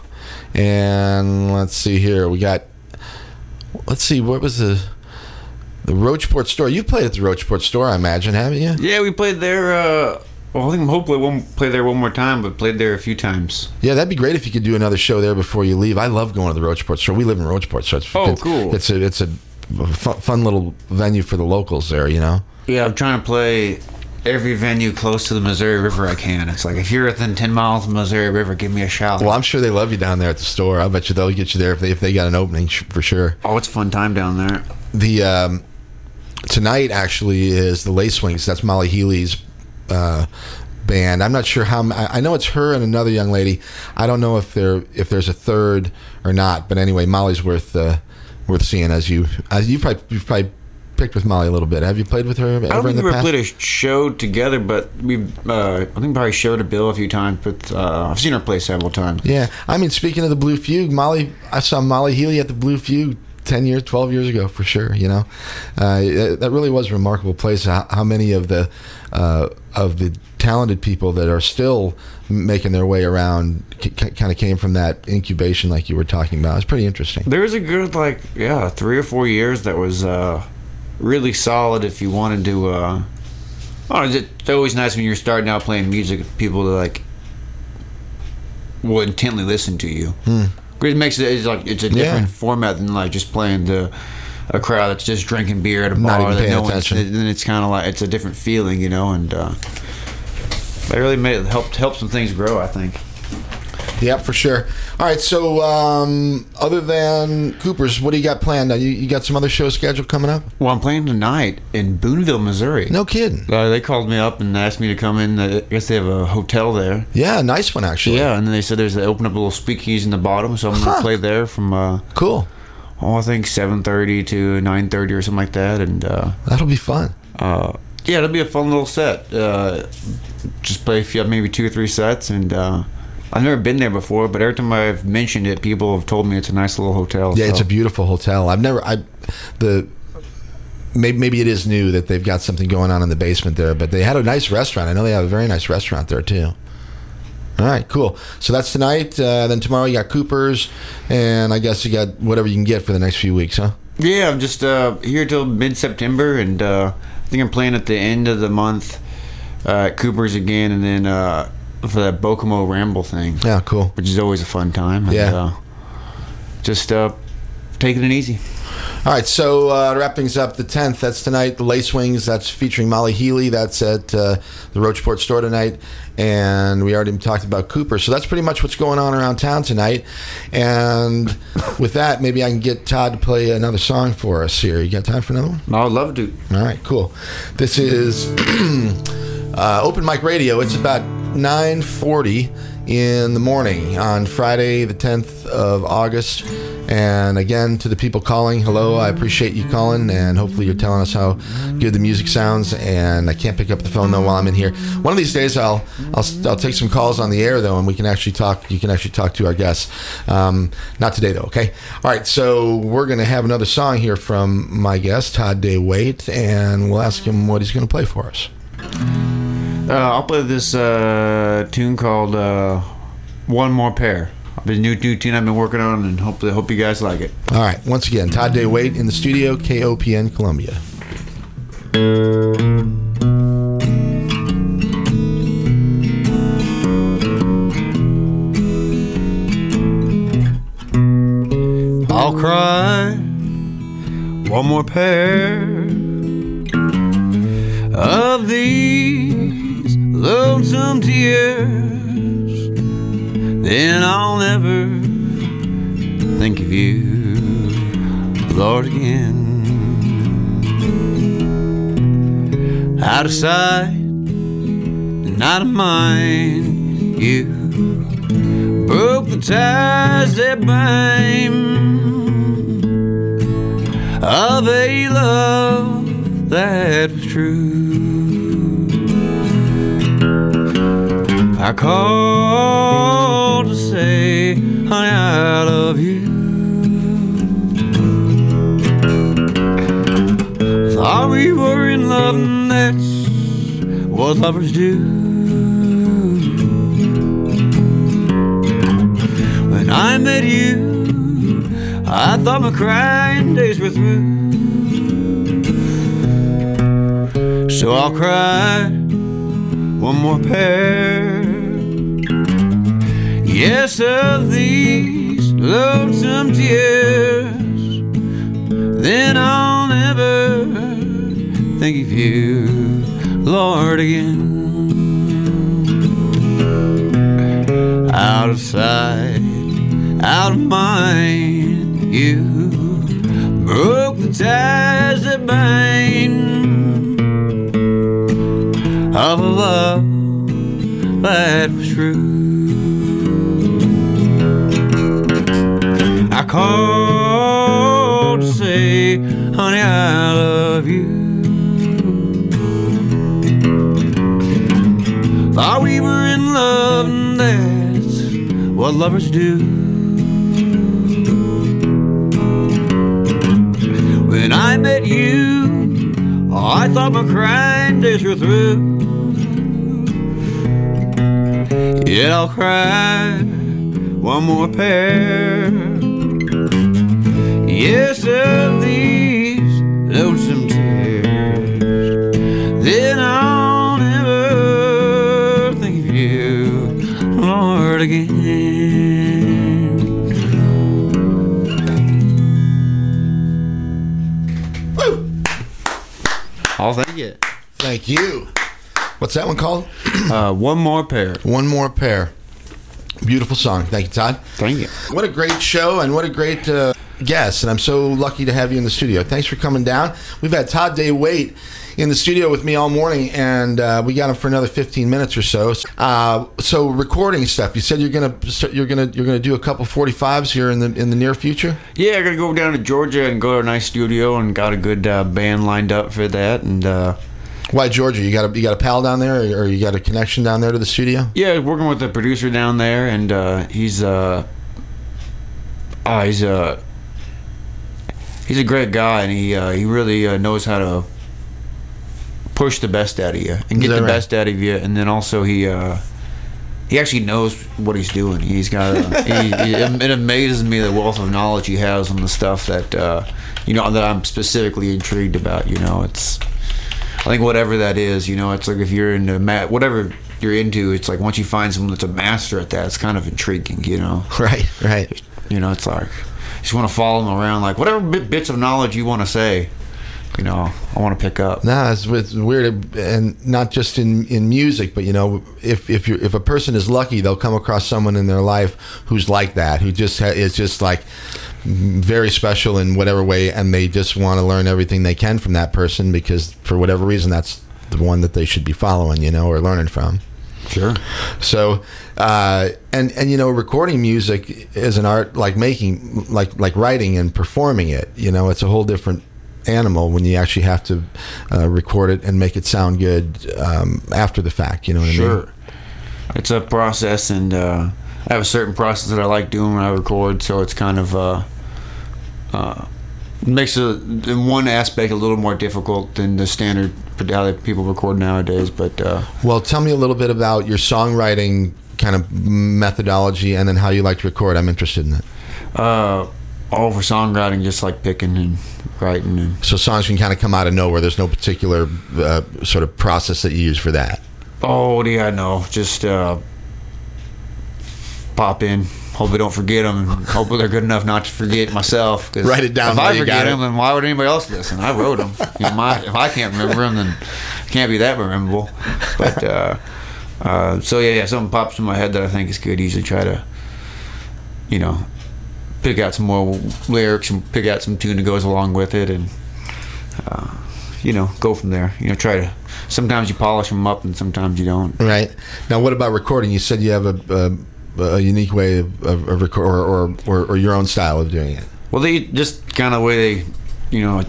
And let's see here. We got, let's see, what was the the Roachport store? You played at the Roachport store, I imagine, haven't you? Yeah, we played there. Uh, well, I think hopefully we'll play there one more time, but played there a few times. Yeah, that'd be great if you could do another show there before you leave. I love going to the Roachport store. We live in Roachport, so it's, Oh, it's cool. It's a it's a fun, fun little venue for the locals there, you know. Yeah, I'm trying to play every venue close to the Missouri River I can. It's like, if you're within ten miles of the Missouri River, give me a shout. Well, I'm sure they love you down there at the store. I bet you they'll get you there if they if they got an opening sh- for sure. Oh, it's a fun time down there. The um, tonight actually is the Lace Wings. That's Molly Healy's uh, band. I'm not sure how. I I know it's her and another young lady. I don't know if there if there's a third or not. But anyway, Molly's worth uh, worth seeing. As you as you probably you've probably picked with Molly a little bit. Have you played with her ever I don't in think the we ever past? played a show together, but we've, uh, I think probably showed a bill a few times, but uh, I've seen her play several times. Yeah, I mean, speaking of the Blue Fugue, Molly, I saw Molly Healy at the Blue Fugue ten years, twelve years ago for sure. You know, uh, that really was a remarkable place. How, how many of the uh, of the talented people that are still making their way around c- kind of came from that incubation like you were talking about. It's pretty interesting. There was a good, like, yeah, three or four years that was uh, really solid if you wanted to. Uh, oh, it's always nice when you're starting out playing music, people that, like, will intently listen to you. Hmm. It makes it it's like it's a different Yeah. format than like just playing to a crowd that's just drinking beer at a Not bar. even that paying no one's- attention. Then it's kind of like it's a different feeling, you know, and uh, that really made helped help some things grow, I think. Yep, for sure. All right, so um, other than Cooper's, what do you got planned? Now, you, you got some other shows scheduled coming up? Well, I'm playing tonight in Boonville, Missouri. No kidding. Uh, they called me up and asked me to come in. I guess they have a hotel there. Yeah, nice one, actually. Yeah, and then they said there's they open up a little speakeasy in the bottom, so I'm Huh. gonna play there from uh, Cool. oh, I think seven thirty to nine thirty or something like that, and uh, That'll be fun. uh, yeah, it'll be a fun little set. Uh, just play a few, maybe two or three sets, and uh, I've never been there before, but every time I've mentioned it, people have told me it's a nice little hotel. Yeah, so. it's a beautiful hotel. I've never, I, the, maybe, maybe it is new that they've got something going on in the basement there, but they had a nice restaurant. I know they have a very nice restaurant there, too. All right, cool. So that's tonight. Uh, then tomorrow you got Cooper's, and I guess you got whatever you can get for the next few weeks, huh? Yeah, I'm just uh, here till mid-September, and uh, I think I'm playing at the end of the month uh, at Cooper's again, and then uh, for that Bokomo Ramble thing, Yeah, cool. which is always a fun time. And, Yeah. Uh, just uh, taking it easy. All right, so uh, to wrap things up, the tenth, that's tonight. The Lace Wings, that's featuring Molly Healy. That's at uh, the Roachport store tonight. And we already talked about Cooper. So that's pretty much what's going on around town tonight. And with that, maybe I can get Todd to play another song for us here. You got time for another one? I would love to. All right, cool. This is uh, Open Mic Radio. It's about nine forty in the morning on Friday, the tenth of August. And again, to the people calling, hello, I appreciate you calling, and hopefully you're telling us how good the music sounds. And I can't pick up the phone though while I'm in here. One of these days, I'll I'll I'll take some calls on the air though, and we can actually talk. You can actually talk to our guests. Um, not today though. Okay. All right. So we're gonna have another song here from my guest Todd Day Waite, and we'll ask him what he's gonna play for us. Uh, I'll play this uh, tune called uh, One More Pair. The new, new tune I've been working on, and hope, hope you guys like it. All right. Once again, Todd Day Waite in the studio, K O P N Columbia. I'll cry one more pair of these lonesome tears, then I'll never think of you, Lord, again. Out of sight and out of mind, you broke the ties that bind of a love that was true. I called to say, honey, I love you. Thought we were in love, and that's what lovers do. When I met you, I thought my crying days were through. So I'll cry one more pair, yes, of these lonesome tears, then I'll never think of you, Lord, again. Out of sight, out of mind, you broke the ties that bind of a love that was true. I called to say, honey, I love you. Thought we were in love, and that's what lovers do. When I met you, oh, I thought my crying days were through. Yet I'll cry one more pair. Yes, of these lonesome tears. Then I'll never think of you, Lord, again. Woo! I'll thank you. Thank you. What's that one called? Uh, one more pair. One More Pair. Beautiful song. Thank you, Todd. Thank you. What a great show and what a great uh, guest. And I'm so lucky to have you in the studio. Thanks for coming down. We've had Todd Day Wait in the studio with me all morning, and uh, we got him for another fifteen minutes or so. Uh, so recording stuff. You said you're gonna you're gonna you're gonna do a couple forty-fives here in the in the near future. Yeah, I'm gonna go down to Georgia and go to a nice studio, and got a good uh, band lined up for that. And uh, why Georgia? You got a you got a pal down there, or you got a connection down there to the studio? Yeah, working with the producer down there, and uh, he's uh, uh he's uh he's a great guy, and he uh, he really uh, knows how to push the best out of you and get the right? best out of you, and then also he uh, he actually knows what he's doing. He's got a, he, he, it amazes me the wealth of knowledge he has on the stuff that uh, you know that I'm specifically intrigued about. You know, it's I think whatever that is, you know, it's like if you're into ma- whatever you're into, it's like once you find someone that's a master at that, it's kind of intriguing. You know, right, right. You know, it's like you just want to follow them around, like whatever bits of knowledge you want to say. You know, I want to pick up. No, it's, it's weird, and not just in, in music, but you know, if if you if a person is lucky, they'll come across someone in their life who's like that, who just ha- is just like very special in whatever way, and they just want to learn everything they can from that person because for whatever reason, that's the one that they should be following, you know, or learning from. Sure. So, uh, and and you know, recording music is an art like making, like like writing and performing it. You know, it's a whole different animal when you actually have to uh, record it and make it sound good um, after the fact. You know what sure. I mean? Sure. It's a process, and uh, I have a certain process that I like doing when I record. So it's kind of uh, uh, makes it in one aspect a little more difficult than the standard how that people record nowadays. But uh, well, tell me a little bit about your songwriting kind of methodology, and then how you like to record. I'm interested in it. Uh, all for songwriting, just like picking and writing. And so songs can kind of come out of nowhere. There's no particular uh, sort of process that you use for that. Oh, yeah, no. Just uh, pop in. Hope I don't forget them. Hope they're good enough not to forget myself. Cause write it down. If I forget them, then why would anybody else listen? I wrote them. You know, my, if I can't remember them, then it can't be that memorable. But uh, uh, so yeah, yeah, something pops in my head that I think is good. Usually try to, you know, pick out some more lyrics and pick out some tune that goes along with it, and uh, you know, go from there. You know, try to. Sometimes you polish them up, and sometimes you don't. Right. Now, what about recording? You said you have a. a a unique way of, of, of record, or, or, or, or your own style of doing it. Well, they just kind of the way they, you know,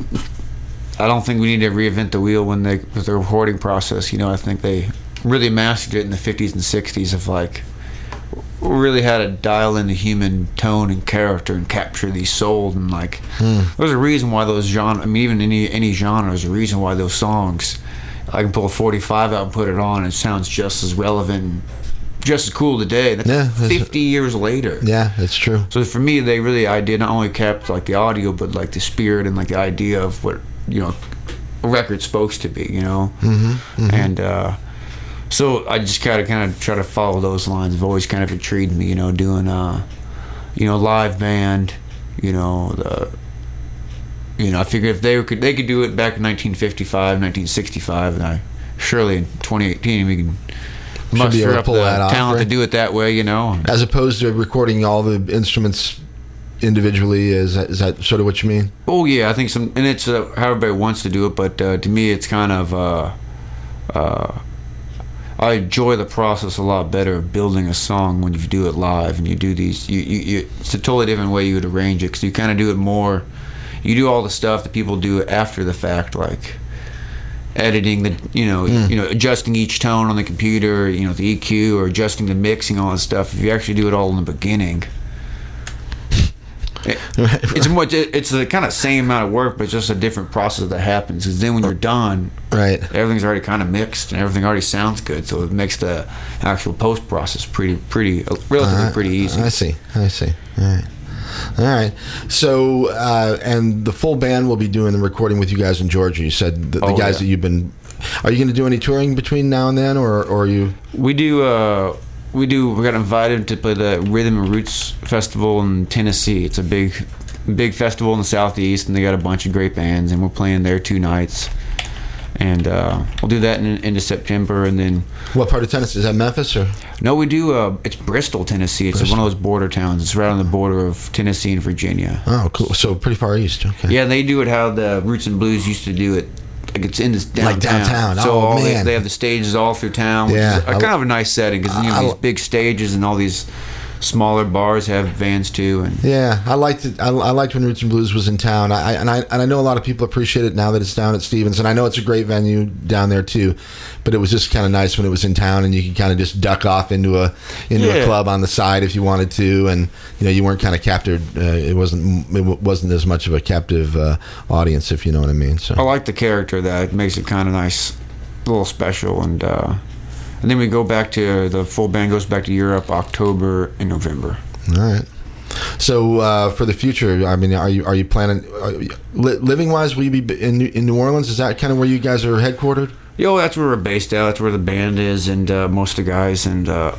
I don't think we need to reinvent the wheel when they with the recording process. You know, I think they really mastered it in the fifties and sixties of like really how to dial in the human tone and character and capture these souls, and like hmm. there's a reason why those genre. I mean, even any any genre, there's a reason why those songs. I can pull a forty-five out and put it on, and it sounds just as relevant. Just as cool today. That's yeah, fifty years later. Yeah, that's true. So for me, they really I did not only kept like the audio, but like the spirit and like the idea of what you know a record's supposed to be. You know, mm-hmm, mm-hmm. and uh, so I just kind of kind of try to follow those lines. Have always kind of intrigued me. You know, doing uh, you know live band. You know the. You know, I figured if they could they could do it back in nineteen fifty-five, nineteen sixty-five, and I surely in twenty eighteen we can. Muster up the talent off, right? To do it that way, you know. As opposed to recording all the instruments individually, is that, is that sort of what you mean? Oh yeah, I think some, and it's uh, how everybody wants to do it, but uh, to me, it's kind of. Uh, uh, I enjoy the process a lot better of building a song when you do it live, and you do these. You, you, you it's a totally different way you would arrange it, because you kind of do it more. You do all the stuff that people do after the fact, like. Editing the, you know, mm. you know, adjusting each tone on the computer, you know, the E Q, or adjusting the mixing, all that stuff. If you actually do it all in the beginning, It, it's much. It, it's the kind of same amount of work, but it's just a different process that happens. Because then when you're done, right, everything's already kind of mixed and everything already sounds good. So it makes the actual post process pretty, pretty, relatively uh, pretty easy. I see. I see. All right. All right. So, uh, and the full band will be doing the recording with you guys in Georgia. You said the, the oh, guys yeah. that you've been. Are you going to do any touring between now and then, or, or are you? We do. Uh, we do. We got invited to play the Rhythm and Roots Festival in Tennessee. It's a big, big festival in the southeast, and they got a bunch of great bands, and we're playing there two nights. And uh, we'll do that in, into September, and then. What part of Tennessee is that? Memphis or? No, we do. Uh, it's Bristol, Tennessee. It's Bristol. One of those border towns. It's right on the border of Tennessee and Virginia. Oh, cool. So pretty far east. Okay. Yeah, they do it how the Roots and Blues used to do it. Like it's in this downtown. Like downtown. So oh all man. They, they have the stages all through town. Which Yeah. is a, kind of a nice setting because you know, these big stages and all these smaller bars have vans too. And yeah, I liked it. I, I liked when Roots and Blues was in town. I and I and I know a lot of people appreciate it now that it's down at Stevens, and I know it's a great venue down there too. But it was just kind of nice when it was in town, and you could kind of just duck off into a into Yeah. a club on the side if you wanted to, and you know you weren't kind of captured. Uh, it wasn't it wasn't as much of a captive uh, audience, if you know what I mean. So I like the character of that. It makes it kind of nice, a little special, and. Uh, And then we go back to, the full band goes back to Europe October and November. All right. So uh, for the future, I mean, are you are you planning, are you, li- living wise, will you be in New- in New Orleans? Is that kind of where you guys are headquartered? Yo, that's where we're based out. That's where the band is, and uh, most of the guys. And uh,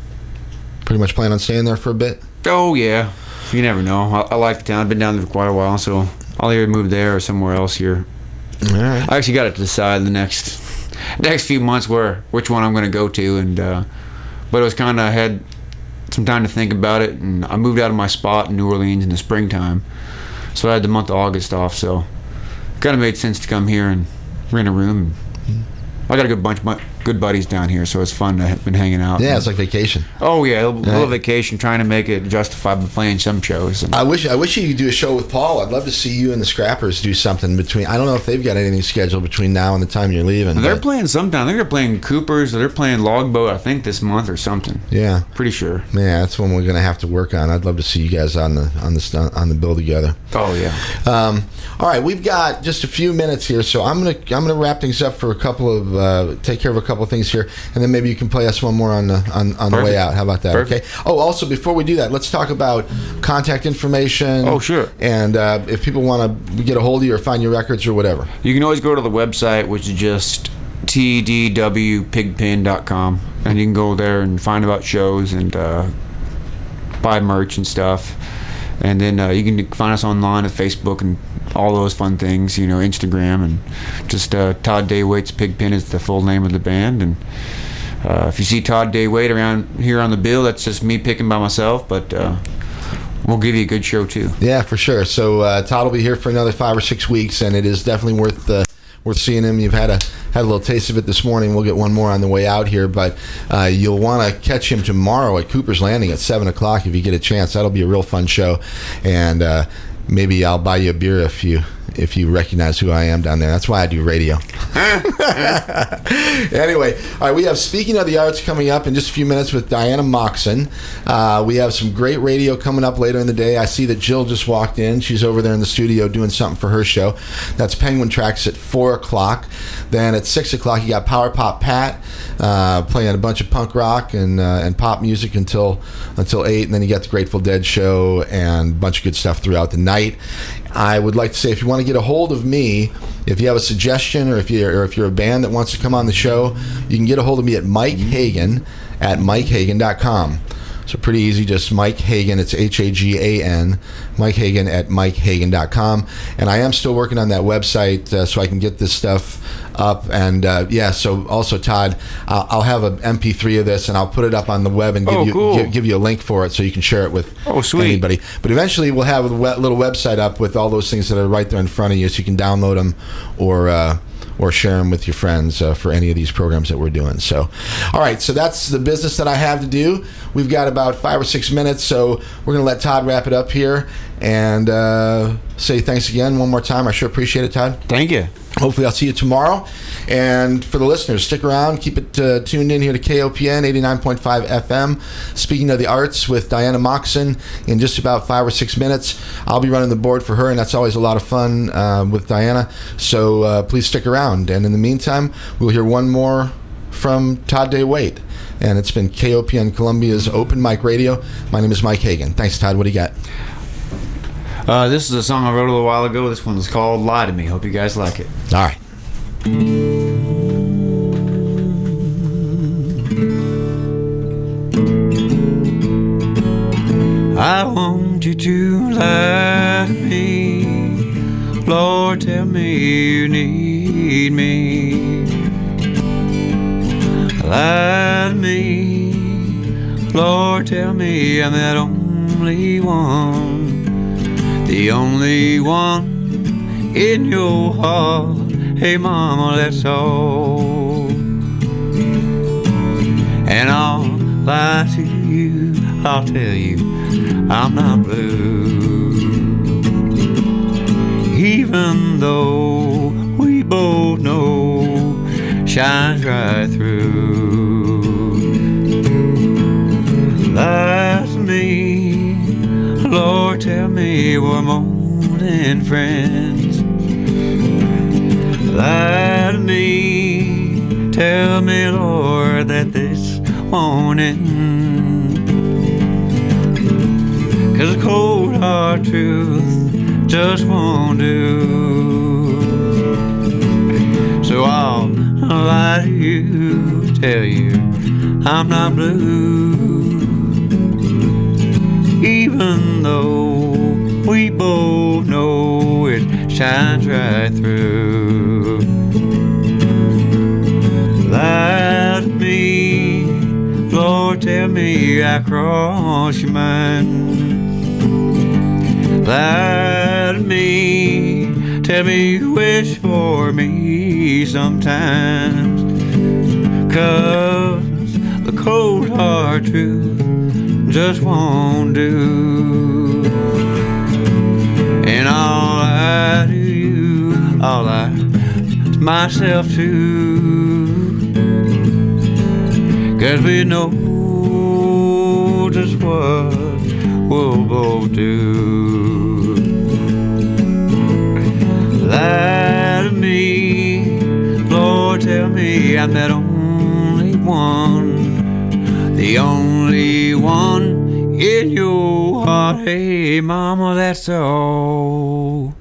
pretty much plan on staying there for a bit. Oh yeah, you never know. I, I like the town. I've been down there for quite a while, so I'll either move there or somewhere else here. All right. I actually got to decide the next. next few months where which one I'm going to go to, and uh, but it was kind of I had some time to think about it, and I moved out of my spot in New Orleans in the springtime, so I had the month of August off, so it kind of made sense to come here and rent a room. I got a good bunch of good buddies down here, so it's fun to have been hanging out. Yeah, it's like vacation. Oh yeah, a little, Right. little vacation, trying to make it justified by playing some shows. And I wish I wish you could do a show with Paul. I'd love to see you and the Scrappers do something between. I don't know if they've got anything scheduled between now and the time you're leaving. they're but- playing sometime. I think they're playing Cooper's. Or they're playing Logboat. I think this month or something. Yeah, Pretty sure. yeah, that's one we're gonna have to work on. I'd love to see you guys on the on the on the bill together. Oh yeah. Um, all right, we've got just a few minutes here, so I'm gonna I'm gonna wrap things up for a couple of uh, take care of a couple of things here, and then maybe you can play us one more on the on, on the way Perfect. out. How about that? Perfect. Okay. Oh, also before we do that, let's talk about contact information. Oh, sure. And uh, if people want to get a hold of you or find your records or whatever. You can always go to the website, which is just t d w pigpen dot com, and you can go there and find about shows and uh, buy merch and stuff. And then uh, you can find us online at Facebook and all those fun things, you know, Instagram, and just uh, Todd Daywaite's Pigpen is the full name of the band. And uh, if you see Todd Daywaite around here on the bill, that's just me picking by myself, but uh, we'll give you a good show too. Yeah, for sure. So uh, Todd will be here for another five or six weeks, and it is definitely worth uh, worth seeing him. You've had a had a little taste of it this morning. We'll get one more on the way out here, but uh, you'll want to catch him tomorrow at Cooper's Landing at seven o'clock if you get a chance. That'll be a real fun show, and uh, maybe I'll buy you a beer if you if you recognize who I am down there. That's why I do radio. Anyway, all right, we have Speaking of the Arts coming up in just a few minutes with Diana Moxon. Uh, we have some great radio coming up later in the day. I see that Jill just walked in. She's over there in the studio doing something for her show. That's Penguin Tracks at four o'clock. Then at six o'clock, you got Power Pop Pat uh, playing a bunch of punk rock and uh, and pop music until until eight. And then you got the Grateful Dead show and a bunch of good stuff throughout the night. I would like to say, if you want to get a hold of me, if you have a suggestion or if you're, or if you're a band that wants to come on the show, you can get a hold of me at Mike Hagan at mike hagan dot com. So pretty easy, just Mike Hagan, it's H A G A N, Mike Hagan at mike hagan dot com. And I am still working on that website uh, so I can get this stuff up. And uh, yeah, so also, Todd, I'll, I'll have an M P three of this and I'll put it up on the web and give, Oh, you, cool. give, give you a link for it so you can share it with Oh, sweet. anybody. But eventually we'll have a we- little website up with all those things that are right there in front of you so you can download them or... Uh, or share them with your friends uh, for any of these programs that we're doing. So, all right, so that's the business that I have to do. We've got about five or six minutes, so we're going to let Todd wrap it up here and uh, say thanks again one more time. I sure appreciate it, Todd. Thank you. hopefully I'll see you tomorrow. And for the listeners, stick around. Keep it uh, tuned in here to K O P N eighty-nine point five F M. Speaking of the Arts with Diana Moxon in just about five or six minutes. I'll be running the board for her, and that's always a lot of fun uh, with Diana. So uh, please stick around. And in the meantime, we'll hear one more from Todd Day Waite. And it's been K O P N Columbia's Open Mic Radio. My name is Mike Hagan. Thanks, Todd. What do you got? Uh, this is a song I wrote a little while ago. This one's called Lie to Me. Hope you guys like it. All right. I want you to lie to me. Lord, tell me you need me. Lie to me. Lord, tell me I'm that only one. The only one in your heart. Hey mama, that's all. And I'll lie to you, I'll tell you I'm not blue. Even though we both know shines right through. Lie to me, Lord, tell me we're more than friends. Lie to me, tell me, Lord, that this won't end. 'Cause a cold hard truth just won't do. So I'll lie to you, tell you I'm not blue. Even though we both know it shines right through. Lie to me, Lord, tell me I cross your mind. Lie to me, tell me you wish for me sometimes. 'Cause the cold hard truth just won't do. And I'll lie to you, I'll lie to myself too. 'Cause we know just what we'll both do. Lie to me, Lord, tell me I'm that only one. The only one in your heart. Hey mama, that's all.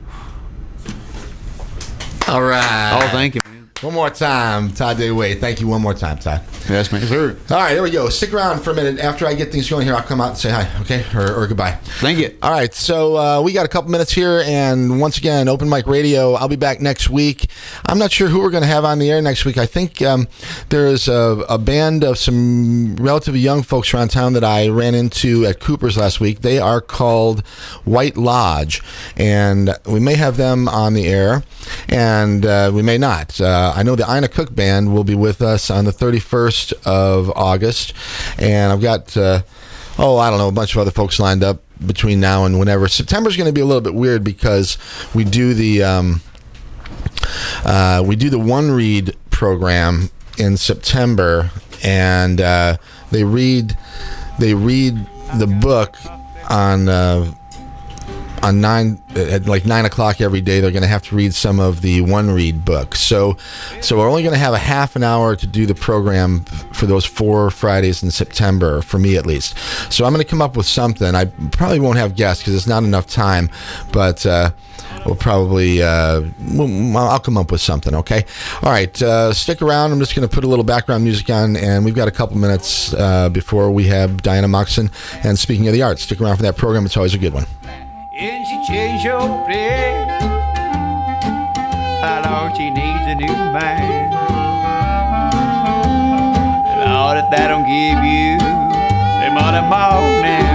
All right. Oh, thank you, man. One more time, Todd Day Waite. Thank you one more time, Todd. Yes, man. Sir. All right, there we go. Stick around for a minute. After I get things going here, I'll come out and say hi, okay? Or, or goodbye. Thank you. All right, so uh, we got a couple minutes here, and once again, Open Mic Radio. I'll be back next week. I'm not sure who we're going to have on the air next week. I think um, there is a, a band of some relatively young folks around town that I ran into at Cooper's last week. They are called White Lodge, and we may have them on the air, and uh, we may not. Uh, I know the Ina Cook Band will be with us on the thirty-first of August, and I've got, uh, oh, I don't know, a bunch of other folks lined up between now and whenever. September's going to be a little bit weird because we do the um, uh, we do the One Read program in September, and uh, they read they read the book on. Uh, on nine at like nine o'clock every day. They're going to have to read some of the One Read books. So, so we're only going to have a half an hour to do the program for those four Fridays in September, for me at least. So I'm going to come up with something. I probably won't have guests because it's not enough time, but uh, we'll probably uh, we'll, I'll come up with something. Okay. All right. Uh, stick around. I'm just going to put a little background music on, and we've got a couple minutes uh, before we have Diana Moxon. And speaking of the arts, stick around for that program. It's always a good one. And she changed your place. Lord, she needs a new man. Lord, if that don't give you them other morning.